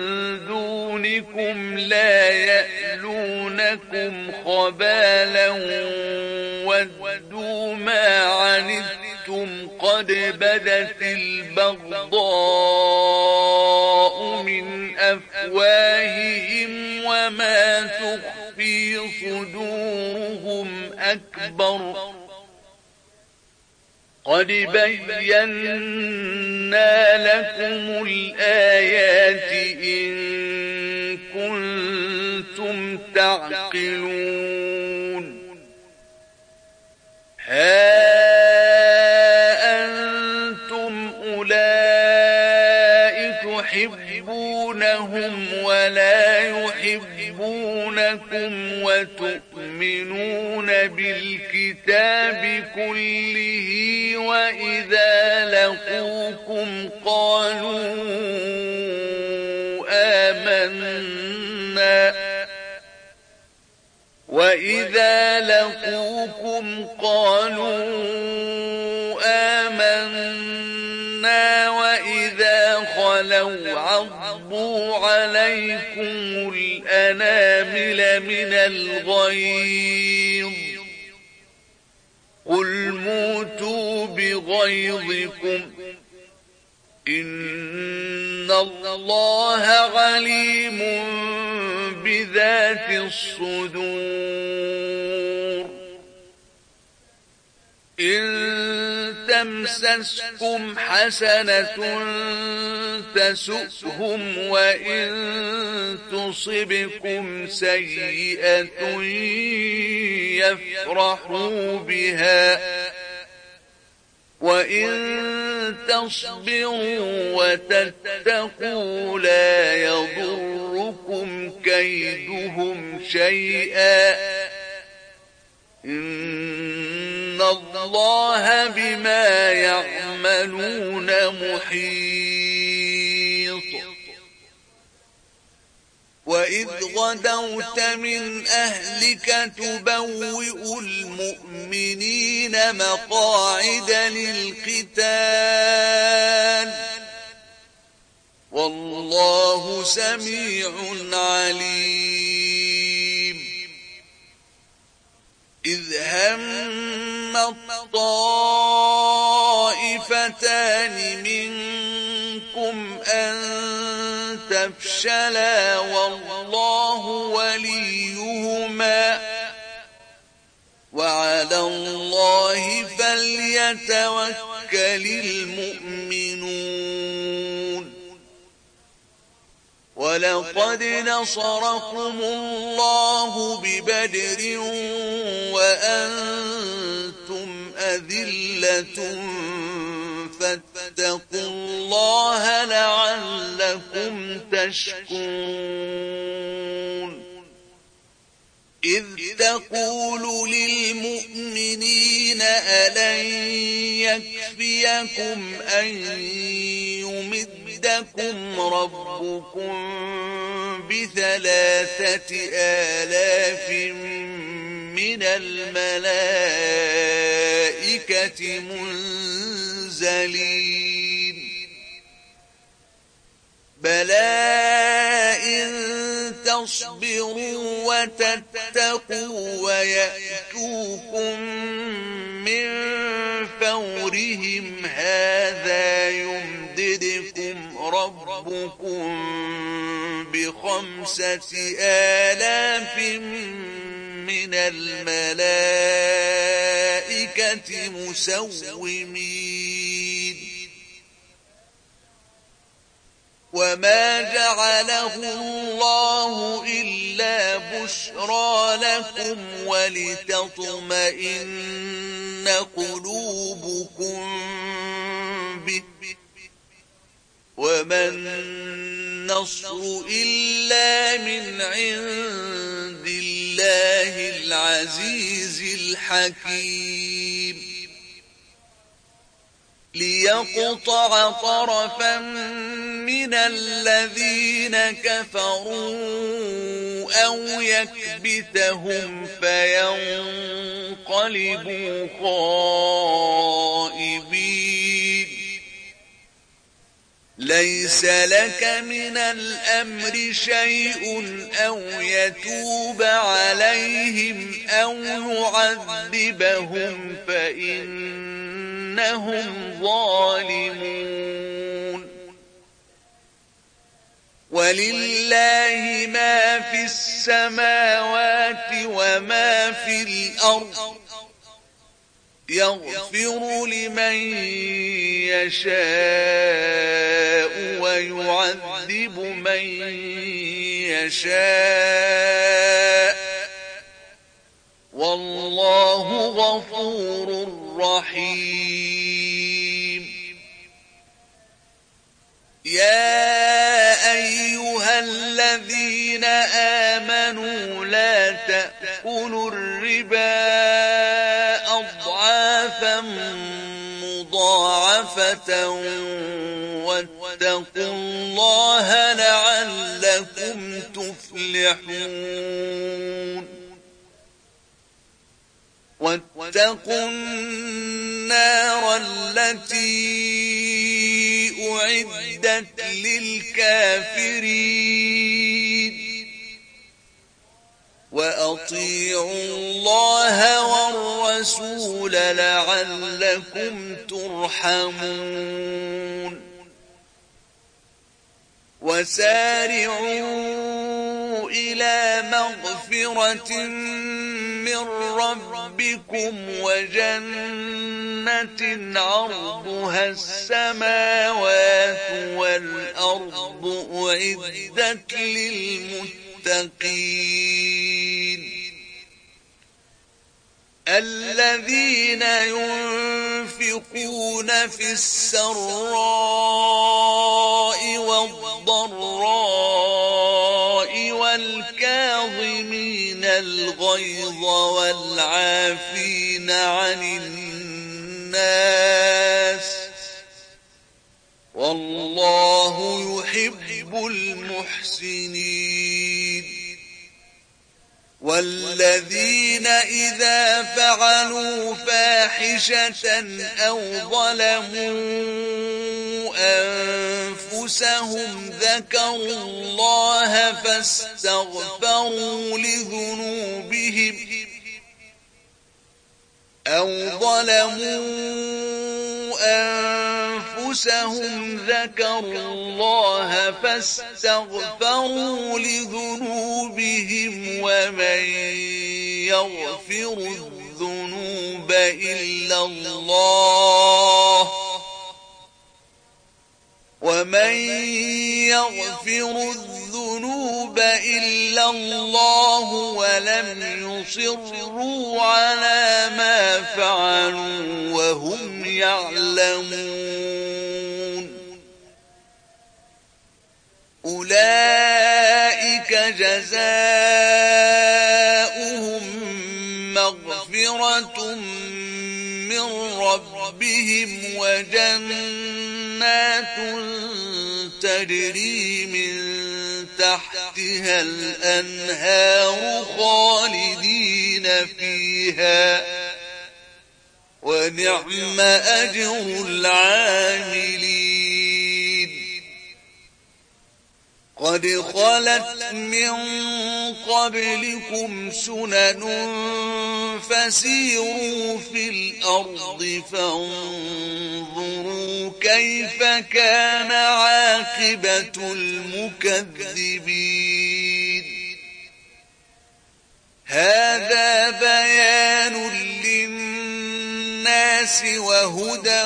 دونكم لا يألونكم خبالا ودوا ما عنتم قد بدت البغضاء من أفواههم وما تخفي صدورهم أكبر قد بينا لكم الآيات إن كنتم تعقلون ها أنتم أولئك تحبونهم ولا يحبونكم وتؤمنون بالكتاب كله وإذا لقوكم قالوا آمنا وإذا خلوا عضوا عليكم الأنامل من الغيظ قل موتوا بغيظكم إن الله عليم بذات الصدور إن تمسسكم حسنة تسؤهم وإن تصبكم سيئة يفرحوا بها وإن تصبروا وتتقوا لا يضركم كيدهم شيئا إن الله بما يعملون محيط وإذ غدوت من أهلك تبوئ المؤمنين مقاعد للقتال والله سميع عليم إذ هم الطائفتان منكم أن تفشلا والله وليهما وعلى الله فليتوكل المؤمنون ولقد نصركم الله ببدر وأنتم أذلة فاتقوا الله لعلكم تشكرون إذ تقول للمؤمنين ألن يكفيكم أن يمدكم ربكم ب3,000 من الملائكة منزلين بلى إن تصبروا وتتقوا ويأتوكم من فورهم هذا يمددكم ربكم ب5,000 من الملائكة مسومين وما جعله الله إلا بشرى لكم ولتطمئن قلوبكم به وما النصر إلا من عند الله العزيز الحكيم ليقطع طرفا من الذين كفروا أو يكبتهم فينقلبوا خائبين ليس لك من الأمر شيء أو يتوب عليهم أو يعذبهم فإنهم ظالمون ولله ما في السماوات وما في الأرض يغفر لمن يشاء ويعذب من يشاء والله غفور رحيم يا أيها الذين آمنوا لا تأكلوا الربا أضعافا مضاعفة واتقوا الله لعلكم تفلحون واتقوا النار التي أعدت للكافرين وأطيعوا الله والرسول لعلكم ترحمون وسارعوا إلى مغفرة من ربكم وجنة عرضها السماوات والأرض أعدت للمتقين الذين ينفقون في السراء والضراء والكاظمين الغيظ والعافين عن الناس والله يحب المحسنين والذين إذا فعلوا فاحشة أو ظلموا أنفسهم ذكروا الله فاستغفروا لذنوبهم ومن يغفر الذنوب إلا الله ولم يصروا على ما فعلوا وهم يعلمون أولئك جزاؤهم مغفرة من ربهم وجنات تجري من تحتها الأنهار خالدين فيها ونعم أجر العاملين قد خلت من قبلكم سنن فسيروا في الأرض فانظروا كيف كان عاقبة المكذبين هذا بيان للناس وهدى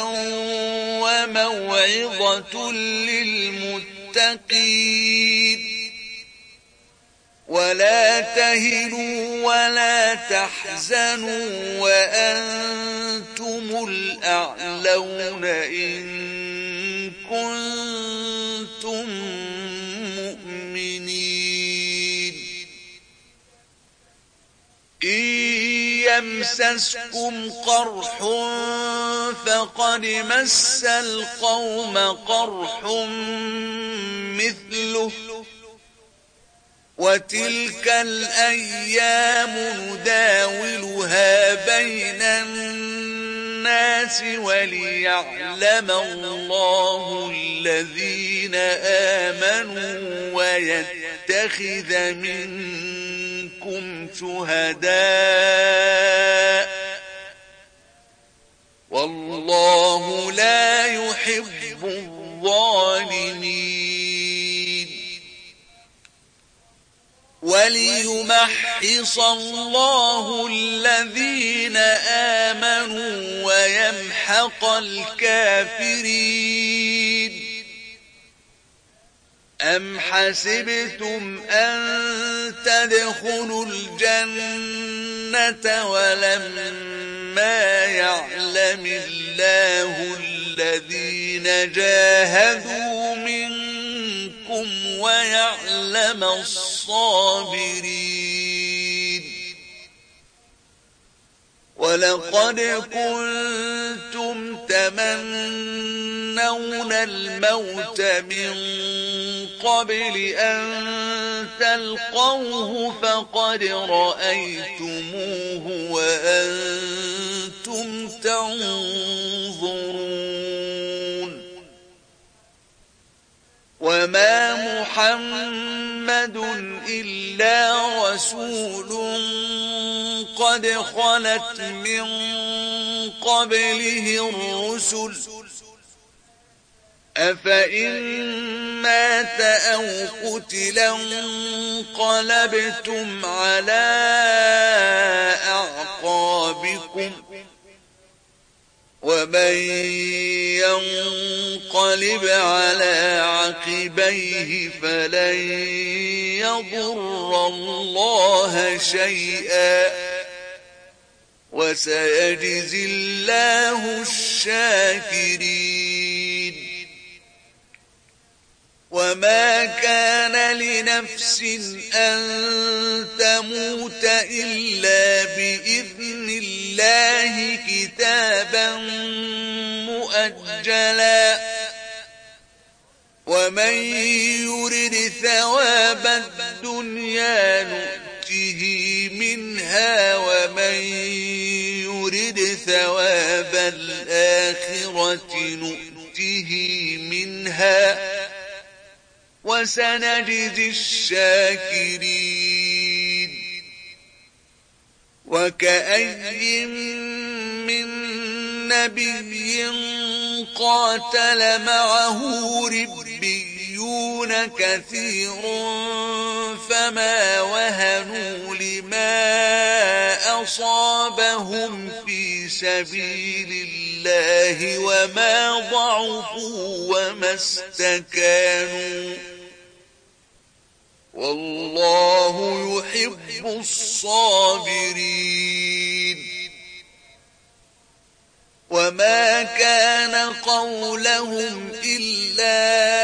وموعظة للمتقين ولا تهنوا ولا تحزنوا وأنتم الأعلون إن كنتم مؤمنين إن يمسسكم قرح فقد مس القوم قرح مثله وتلك الأيام نداولها بين الناس وليعلم الله الذين آمنوا ويتخذ منكم شهداء والله لا يحب الظالمين وليمحص الله الذين آمنوا ويمحق الكافرين أم حسبتم أن تدخلوا الجنة ولما يعلم الله الذين جاهدوا منكم ويعلم الصابرين ولقد كنتم تمنون الموت من قبل أن تلقوه فقد رأيتموه وأنتم تنظرون وما محمد إلا رسول قد خلت من قبله الرسل أفإن مات أو قتل انقلبتم على أعقابكم ومن ينقلب على عقبيه فلن يضر الله شيئا وسيجزي الله الشاكرين وما كان لنفس أن تموت إلا بإذن الله كتابا مؤجلا ومن يرد ثواب الدنيا نؤته منها ومن يرد ثواب الآخرة نؤته منها وسنجزي الشاكرين وكأي من نبي قاتل معه ربيون كثير فما وهنوا لما أصابهم في سبيل الله وما ضعفوا وما استكانوا والله يحب الصابرين وما كان قولهم إلا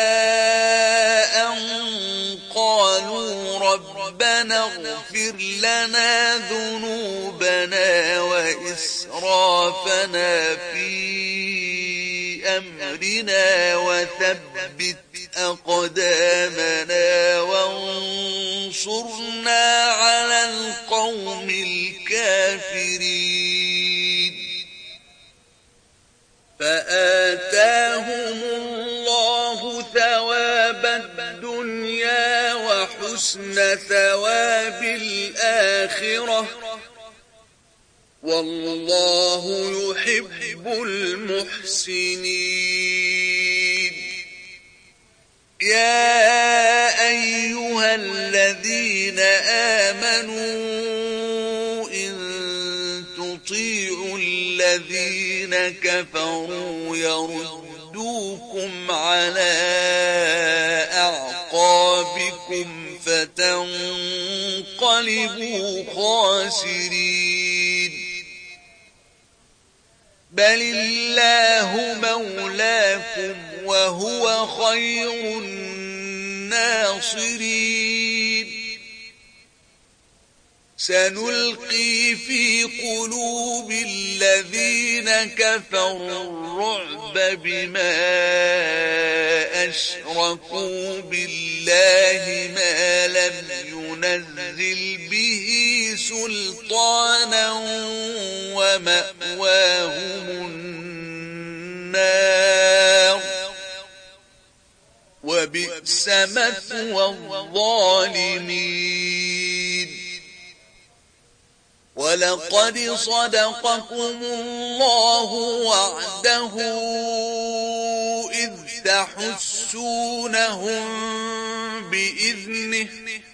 أن قالوا ربنا اغفر لنا ذنوبنا وإسرافنا في أمرنا وثبت أقدامنا وانصرنا على القوم الكافرين فآتاهم الله ثواب الدنيا وحسن ثواب الآخرة والله يحب المحسنين يا أيها الذين آمنوا إن تطيعوا الذين كفروا يردوكم على أعقابكم فتنقلبوا خاسرين بل الله مولاكم وهو خير الناصرين سنلقي في قلوب الذين كفروا الرعب بما أشركوا بالله ما لم ينزل به سلطانا ومأواهم النار وبئس مثوى الظالمين ولقد صدقكم الله وعده إذ تحسونهم بإذنه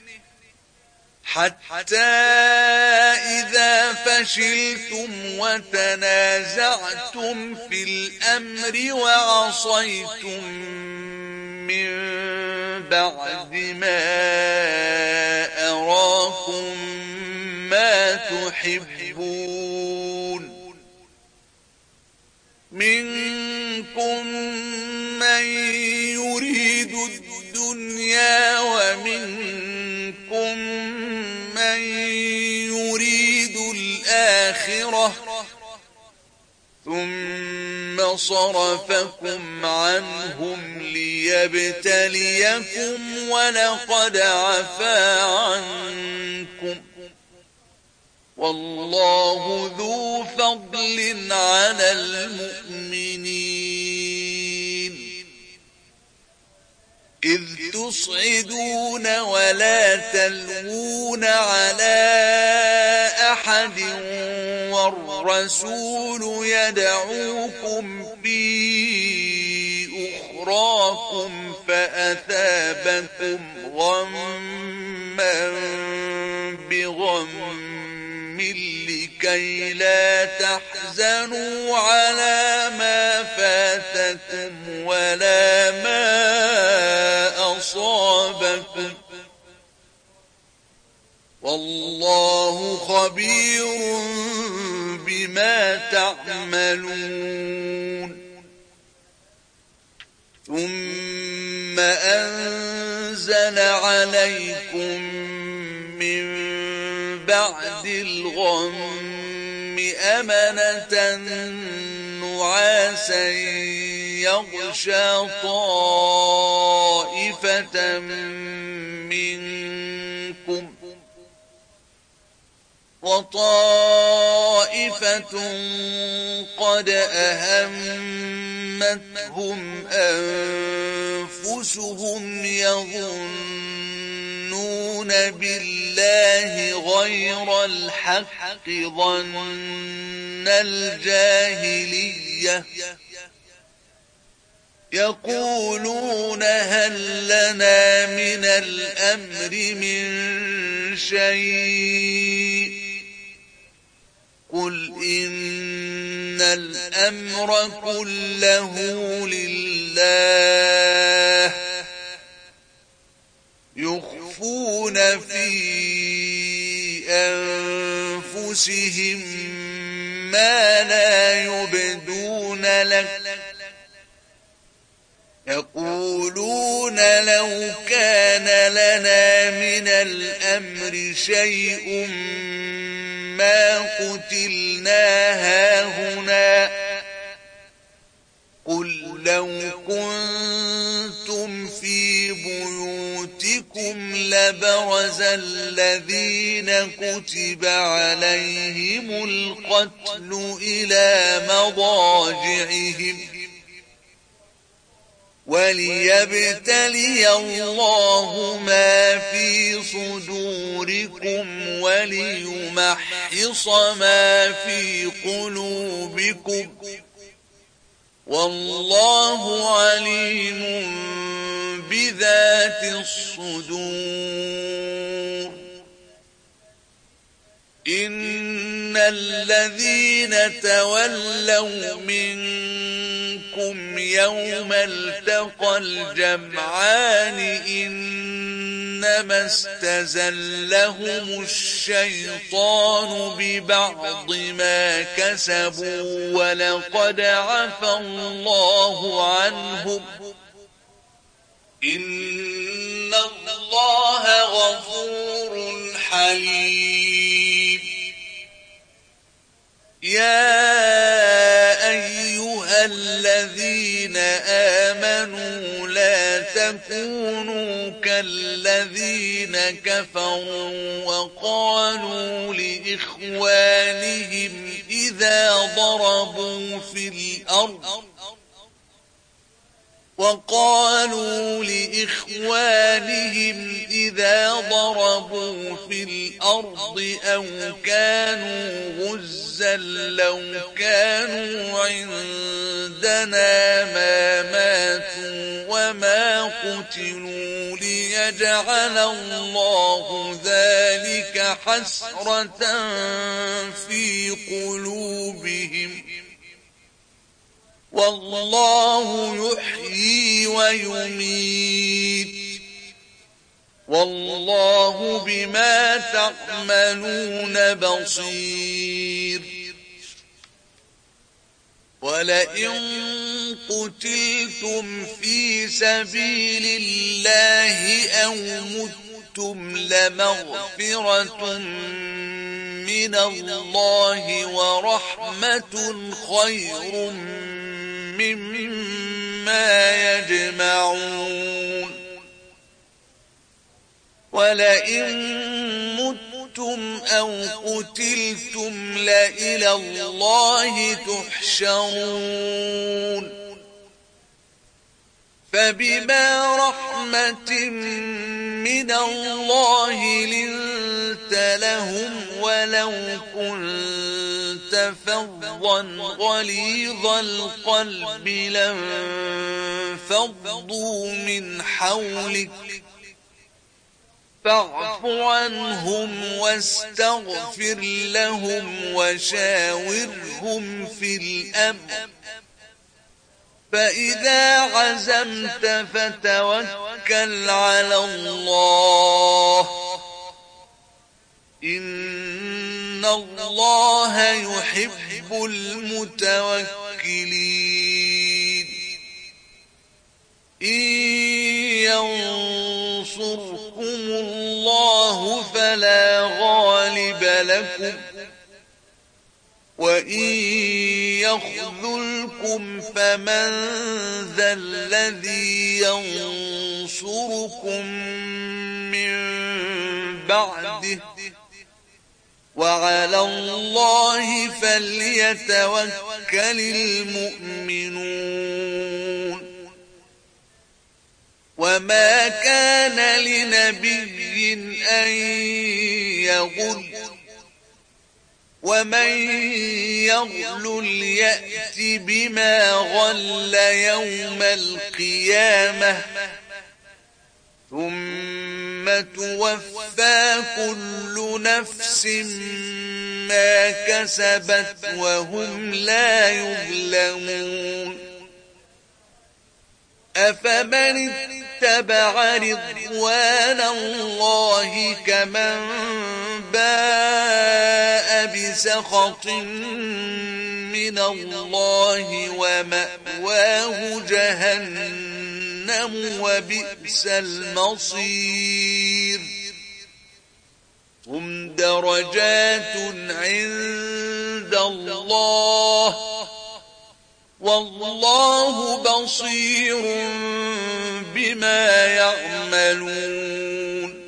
حتى إذا فشلتم وتنازعتم في الأمر وعصيتم من بعد ما أراكم ما تحبون منكم من يريد الدنيا ومنكم من يريد الآخرة ثم صرفكم عنهم ليبتليكم ولقد عفا عنكم والله ذو فضل على المؤمنين إذ تصعدون ولا تلوون على أحد والرسول يدعوكم في أخراكم فأثابكم غما بغم لكي لا تحزنوا على ما فاتكم ولا ما أصابكم والله خبير بما تعملون ثم أنزل عليكم من بعد الغم أمنة نعاسا يغشى طائفة منكم وطائفة قد أهمتهم أنفسهم يظنون بالله غير الحق ظن الجاهلية يقولون هل لنا من الأمر من شيء قل إن الأمر كله لله يخفون في أنفسهم ما لا يبدون لك يقولون لو كان لنا من الأمر شيء ما قتلنا هاهنا قل لو كنتم في بيوتكم لبرز الذين كتب عليهم القتل إلى مضاجعهم وليبتلي الله ما في صدوركم وليمحص ما في قلوبكم والله عليم بذات الصدور إن الذين تولوا منكم يوم التقى الجمعان إنما استزلهم الشيطان ببعض ما كسبوا ولقد عفا الله عنهم إن الله غفور حليم يا أيها الذين آمنوا لا تكونوا كالذين كفروا وقالوا لإخوانهم إذا ضربوا في الأرض أو كانوا غزا لو كانوا عندنا ما ماتوا وما قتلوا ليجعل الله ذلك حسرة في قلوبهم والله يحيي ويميت والله بما تعملون بصير ولئن قتلتم في سبيل الله أو متم لمغفرة من الله ورحمة خير مما يجمعون ولئن متم أو قتلتم لإلى الله تحشرون فبما رحمة من الله لنت لهم ولو كنت فظا غليظ القلب لانفضوا من حولك فاعف عنهم واستغفر لهم وشاورهم في الأمر فإذا عزمت فتوكل على الله إن الله يحب المتوكلين إن ينصركم الله فلا غالب لكم وإن يخذلكم فمن ذا الذي ينصركم من بعده وعلى الله فليتوكل المؤمنون وما كان لنبي أن يغل ومن يغل يأت بما غل يوم القيامة ثم توفى كل نفس ما كسبت وهم لا يظلمون أفمن اتبع رضوان الله كمن باء بسخط من الله ومأواه جهنم وبئس المصير هم درجات عند الله والله بصير بما يعملون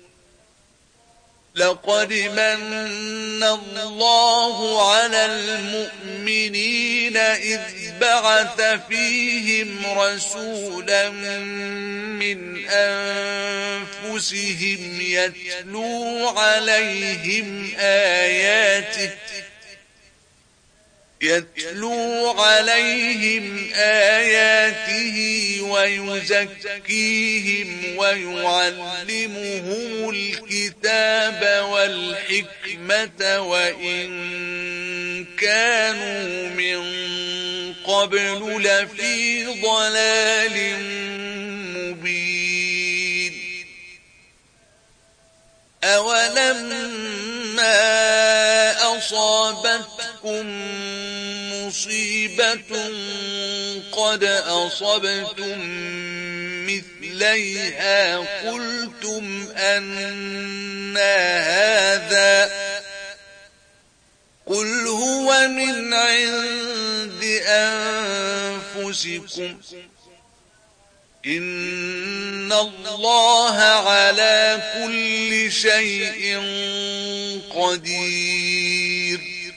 لقد من الله على المؤمنين إذ بعث فيهم رسولا من أنفسهم يتلو عليهم آياته ويزكيهم ويعلمهم الكتاب والحكمة وإن كانوا من قبل لفي ضلال مبين أولما أصابتكم مصيبة قد أصبتم مثليها قلتم أنى هذا قل هو من عند أنفسكم إن الله على كل شيء قدير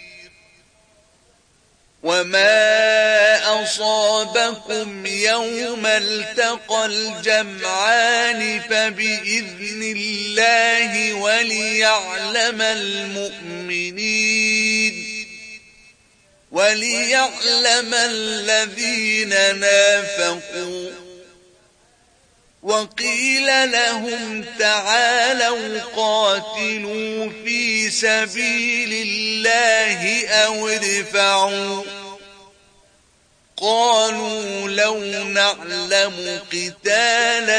وما أصابكم يوم التقى الجمعان فبإذن الله وليعلم الذين نافقوا وقيل لهم تعالوا قاتلوا في سبيل الله أو ادفعوا قالوا لو نعلم قتالا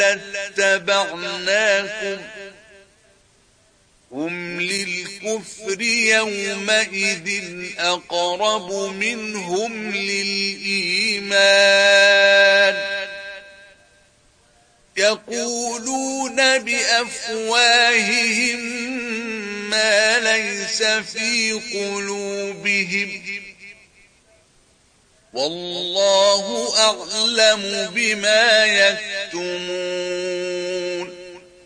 لاتبعناكم هم للكفر يومئذ أقرب منهم للإيمان يقولون بأفواههم ما ليس في قلوبهم والله أعلم بما يكتمون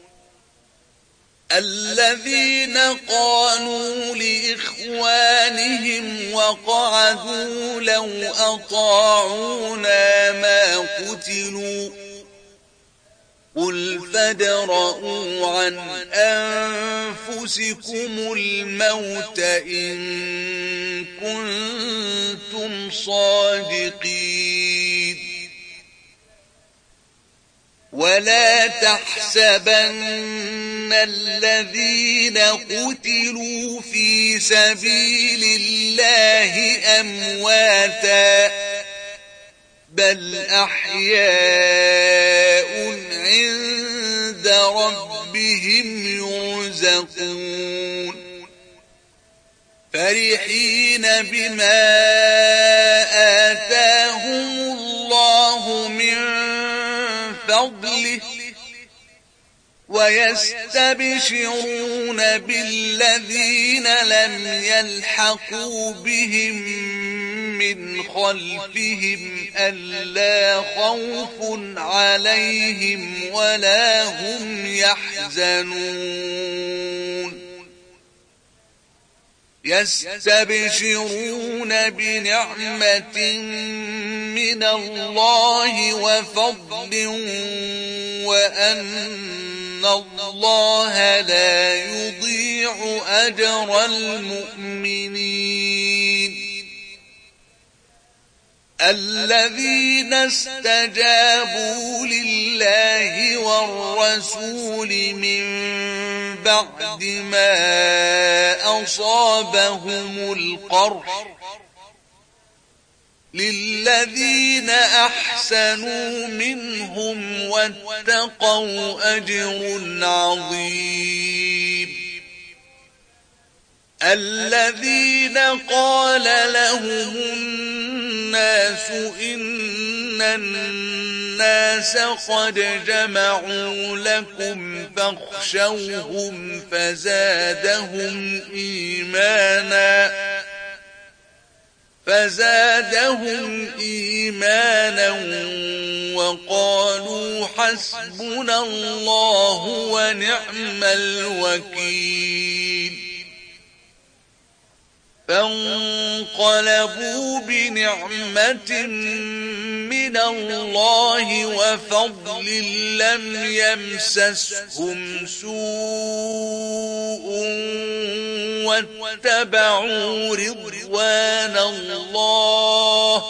الذين قالوا لإخوانهم وقعدوا لو أطاعونا ما قتلوا قل فادرءوا عن أنفسكم الموت إن كنتم صادقين ولا تحسبن الذين قتلوا في سبيل الله أمواتا بل أحياء عند ربهم يرزقون فرحين بما آتاهم الله من فضله ويستبشرون بالذين لم يلحقوا بهم من خلفهم ألا خوف عليهم ولا هم يحزنون يستبشرون بنعمة من الله وفضل وأن الله لا يضيع أجر المؤمنين الذين استجابوا لله والرسول من بعد ما أصابهم القرح للذين أحسنوا منهم واتقوا أجر عظيم الذين قال لهم الناس إن الناس قد جمعوا لكم فاخشوهم فزادهم إيمانا وقالوا حسبنا الله ونعم الوكيل فانقلبوا بنعمة من الله وفضل لم يمسسهم سوء واتبعوا رضوان الله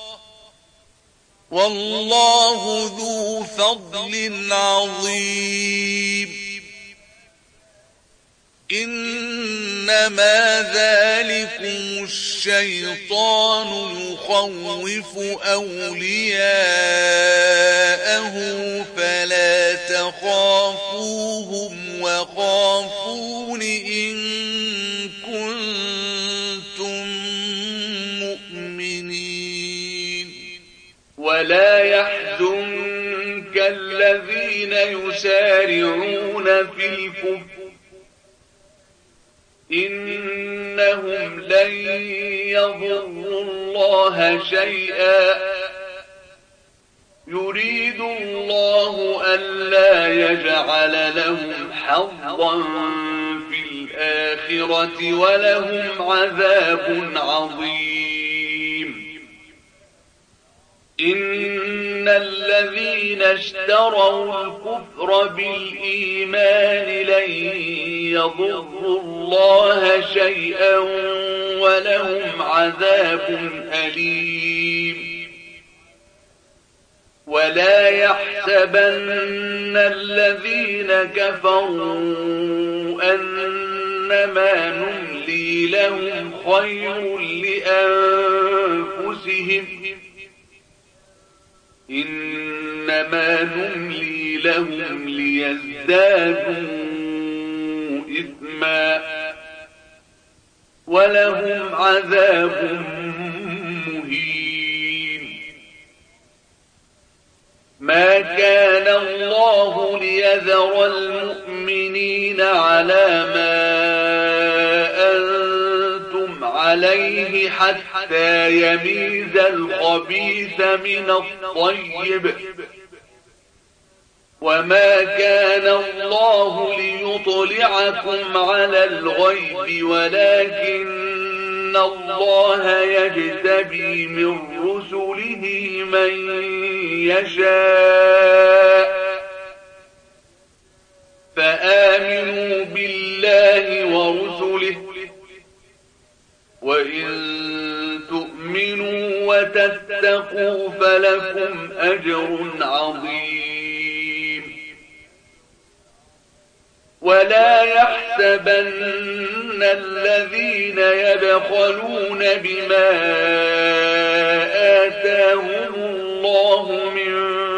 والله ذو فضل عظيم إنما ذلكم الشيطان يخوف أولياءه فلا تخافوهم وخافون إن كنتم مؤمنين ولا يحزنك الذين يسارعون في الكفر إنهم لن يضروا الله شيئا يريد الله ألا يجعل لهم حظا في الآخرة ولهم عذاب عظيم إن الذين اشتروا الكفر بالإيمان لن يضروا الله شيئا ولهم عذاب أليم ولا يحسبن الذين كفروا أنما نملي لهم خير لأنفسهم إنما نملي لهم ليزدادوا إثما ولهم عذاب مهين ما كان الله ليذر المؤمنين على ما أنتم عليه حتى يميز الخبيث من الطيب وما كان الله ليطلعكم على الغيب ولكن الله يجتبي من رسله من يشاء فآمنوا بالله ورسله وإن تؤمنوا وتتقوا فلكم أجر عظيم ولا يحسبن الذين يبخلون بما آتاهم الله من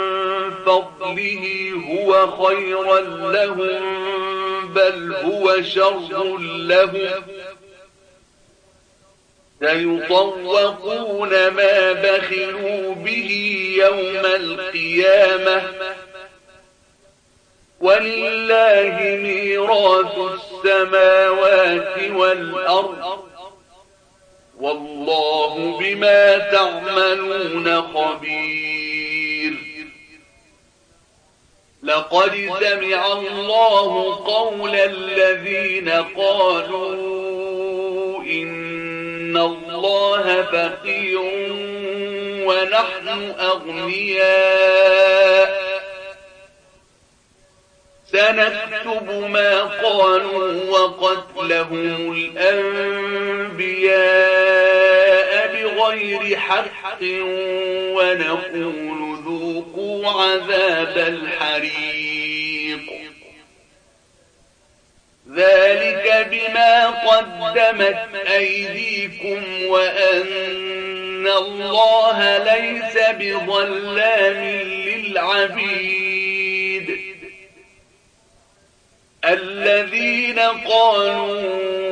فضله هو خيرا لهم بل هو شر لهم سيطوقون ما بخلوا به يوم القيامة ولله ميراث السماوات والأرض والله بما تعملون خبير لقد سمع الله قول الذين قالوا إن الله فقير ونحن أغنياء سنكتب ما قالوا وقتلهم الأنبياء بغير حق ونقول ذوقوا عذاب الحريق ذلك بما قدمت أيديكم وأن الله ليس بظلام للعبيد الذين قالوا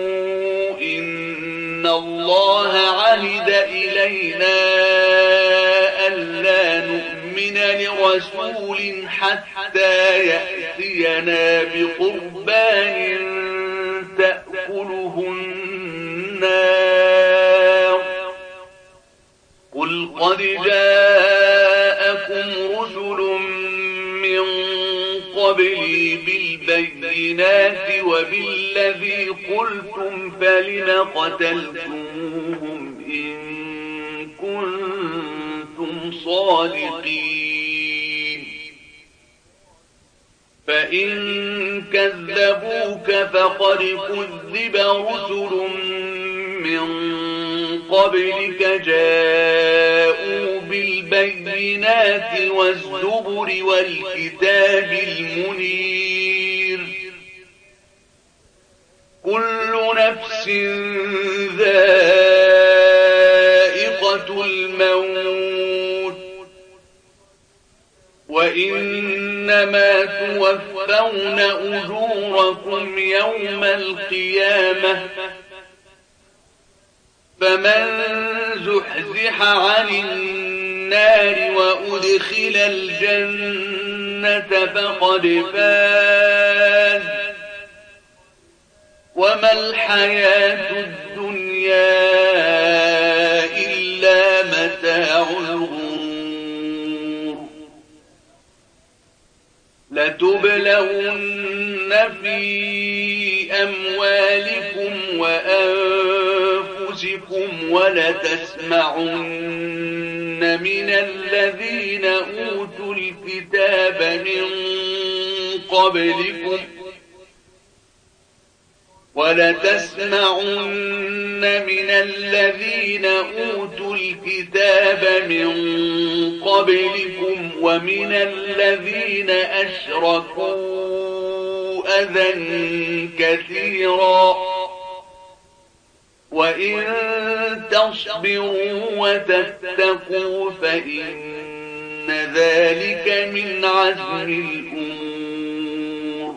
إن الله عهد إلينا ألا نؤمن لرسول حتى يأتينا بقربان تأكله النار قل قد جاءكم رسل من قبلي بالبينات وبالذي قلتم فلم قتلتموهم إن كنتم صادقين فإن كذبوك فقد كذب رسل من قبلك جاءوا بالبينات والزبر والكتاب المنير كل نفس ذائقة الموت وإنما توفون أجوركم يوم القيامة فمن زحزح عن النار وأدخل الجنة فقد فاز وما الحياة الدنيا إلا متاع الغرور لتبلون في أموالكم وأنفسكم ولتسمعن من الذين أوتوا الكتاب من قبلكم ومن الذين أشركوا أذى كثيرا وإن تصبروا وتتقوا فإن ذلك من عزم الأمور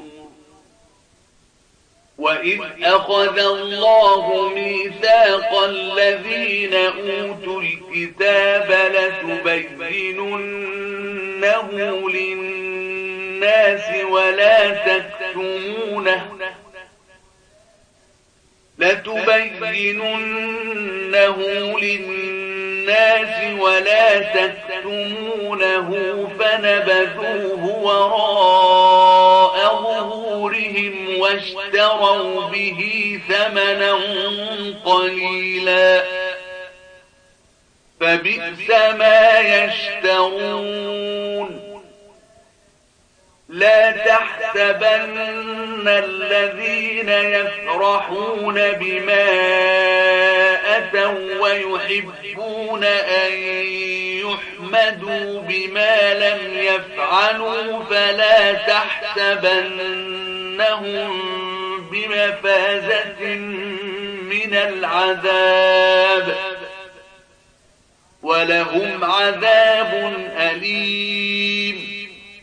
وإذ أخذ الله ميثاق الذين أوتوا الكتاب لتبيننه للناس ولا تكتمونه فنبذوه وراء ظهورهم واشتروا به ثمنا قليلا فبئس ما يشترون لا تحسبن الذين يفرحون بما أتوا ويحبون أن يحمدوا بما لم يفعلوا فلا تحسبنهم بمفازة من العذاب ولهم عذاب أليم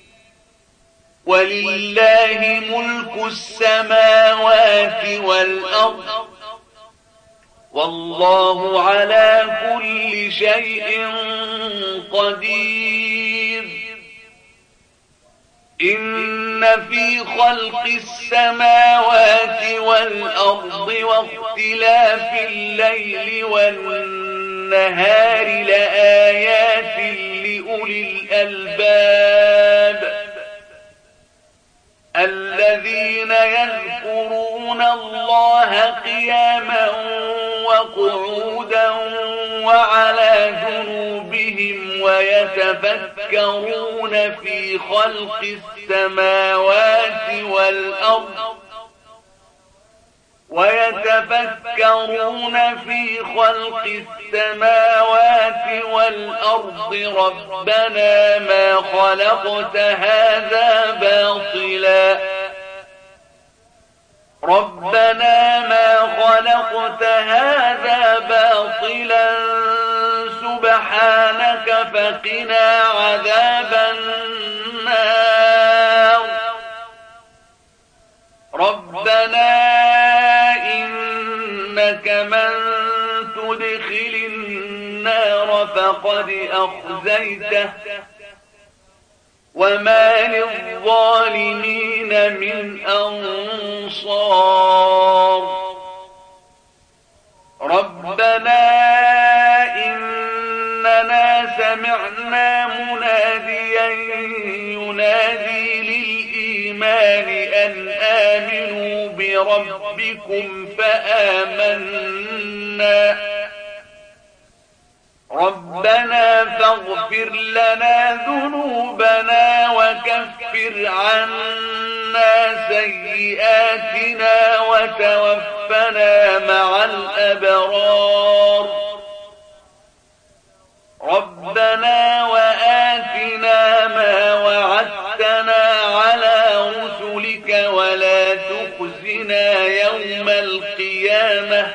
ولله ملك السماوات والأرض والله على كل شيء قدير إن في خلق السماوات والأرض واختلاف الليل والنهار لآيات لأولي الألباب الذين يذكرون الله قياما وقعودا وعلى جنوبهم ويتفكرون في خلق السماوات والأرض ربنا ما خلقت هذا باطلا سبحانك فقنا عذاب النار ربنا إنك من تدخل النار فقد أخزيته وما للظالمين من أنصار ربنا إننا سمعنا مناديا ينادي للإيمان أن آمنوا بربكم فآمنا ربنا فاغفر لنا ذنوبنا وكفر عنا سيئاتنا وتوفنا مع الأبرار ربنا وآتنا ما وعدتنا على رسلك ولا تخزنا يوم القيامة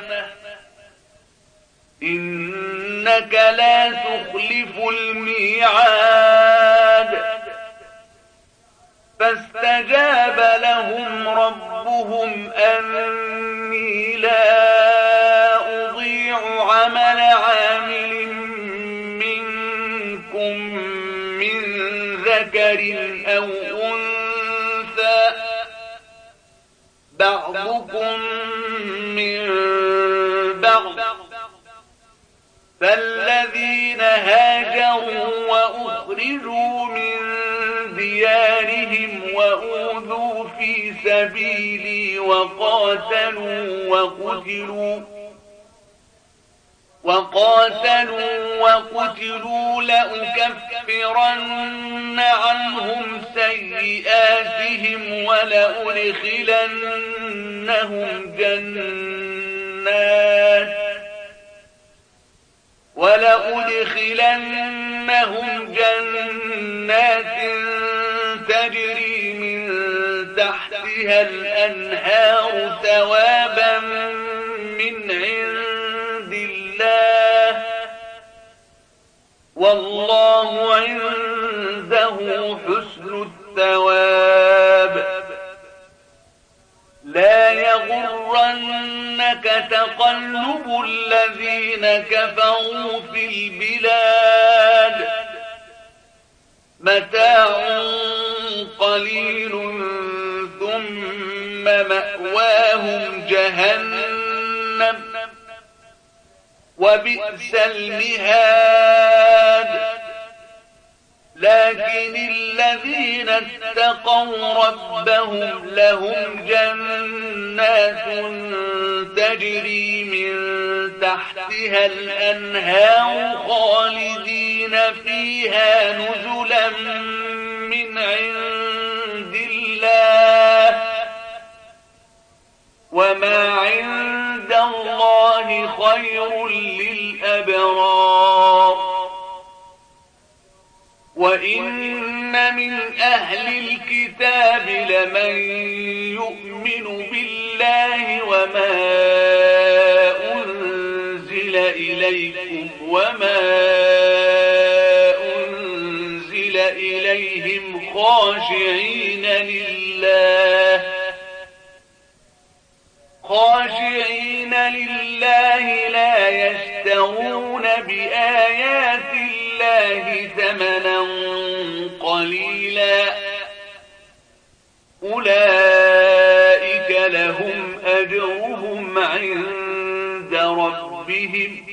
إنك لا تخلف الميعاد فاستجاب لهم ربهم أني لا أضيع عمل عامل منكم من ذكر أو أنثى بعضكم من بعض فالذين هاجروا وأخرجوا من ديارهم وأوذوا في سبيلي وقاتلوا لأكفرن عنهم سيئاتهم ولأدخلنهم جنات تجري من تحتها الأنهار ثوابا من عند الله والله عنده حسن الثواب لا يغرنك تقلب الذين كفروا في البلاد متاع قليل ثم مأواهم جهنم وبئس المهاد لكن الذين اتقوا ربهم لهم جنات تجري من تحتها الأنهار خالدين فيها نزلا من عند الله وما عند الله خير للأبرار وإن من أهل الكتاب لمن يؤمن بالله وما أنزل إليكم وما أنزل إليهم خاشعين لله لا يشترون بآيات الله ثمنا قليلا أولئك لهم أجرهم عند ربهم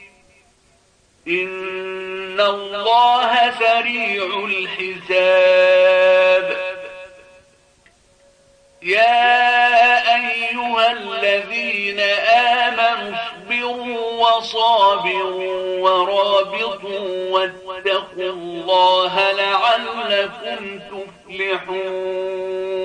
إن الله سريع الحساب يا أيها الذين آمنوا اصبروا وصابروا ورابطوا واتقوا الله لعلكم تفلحون.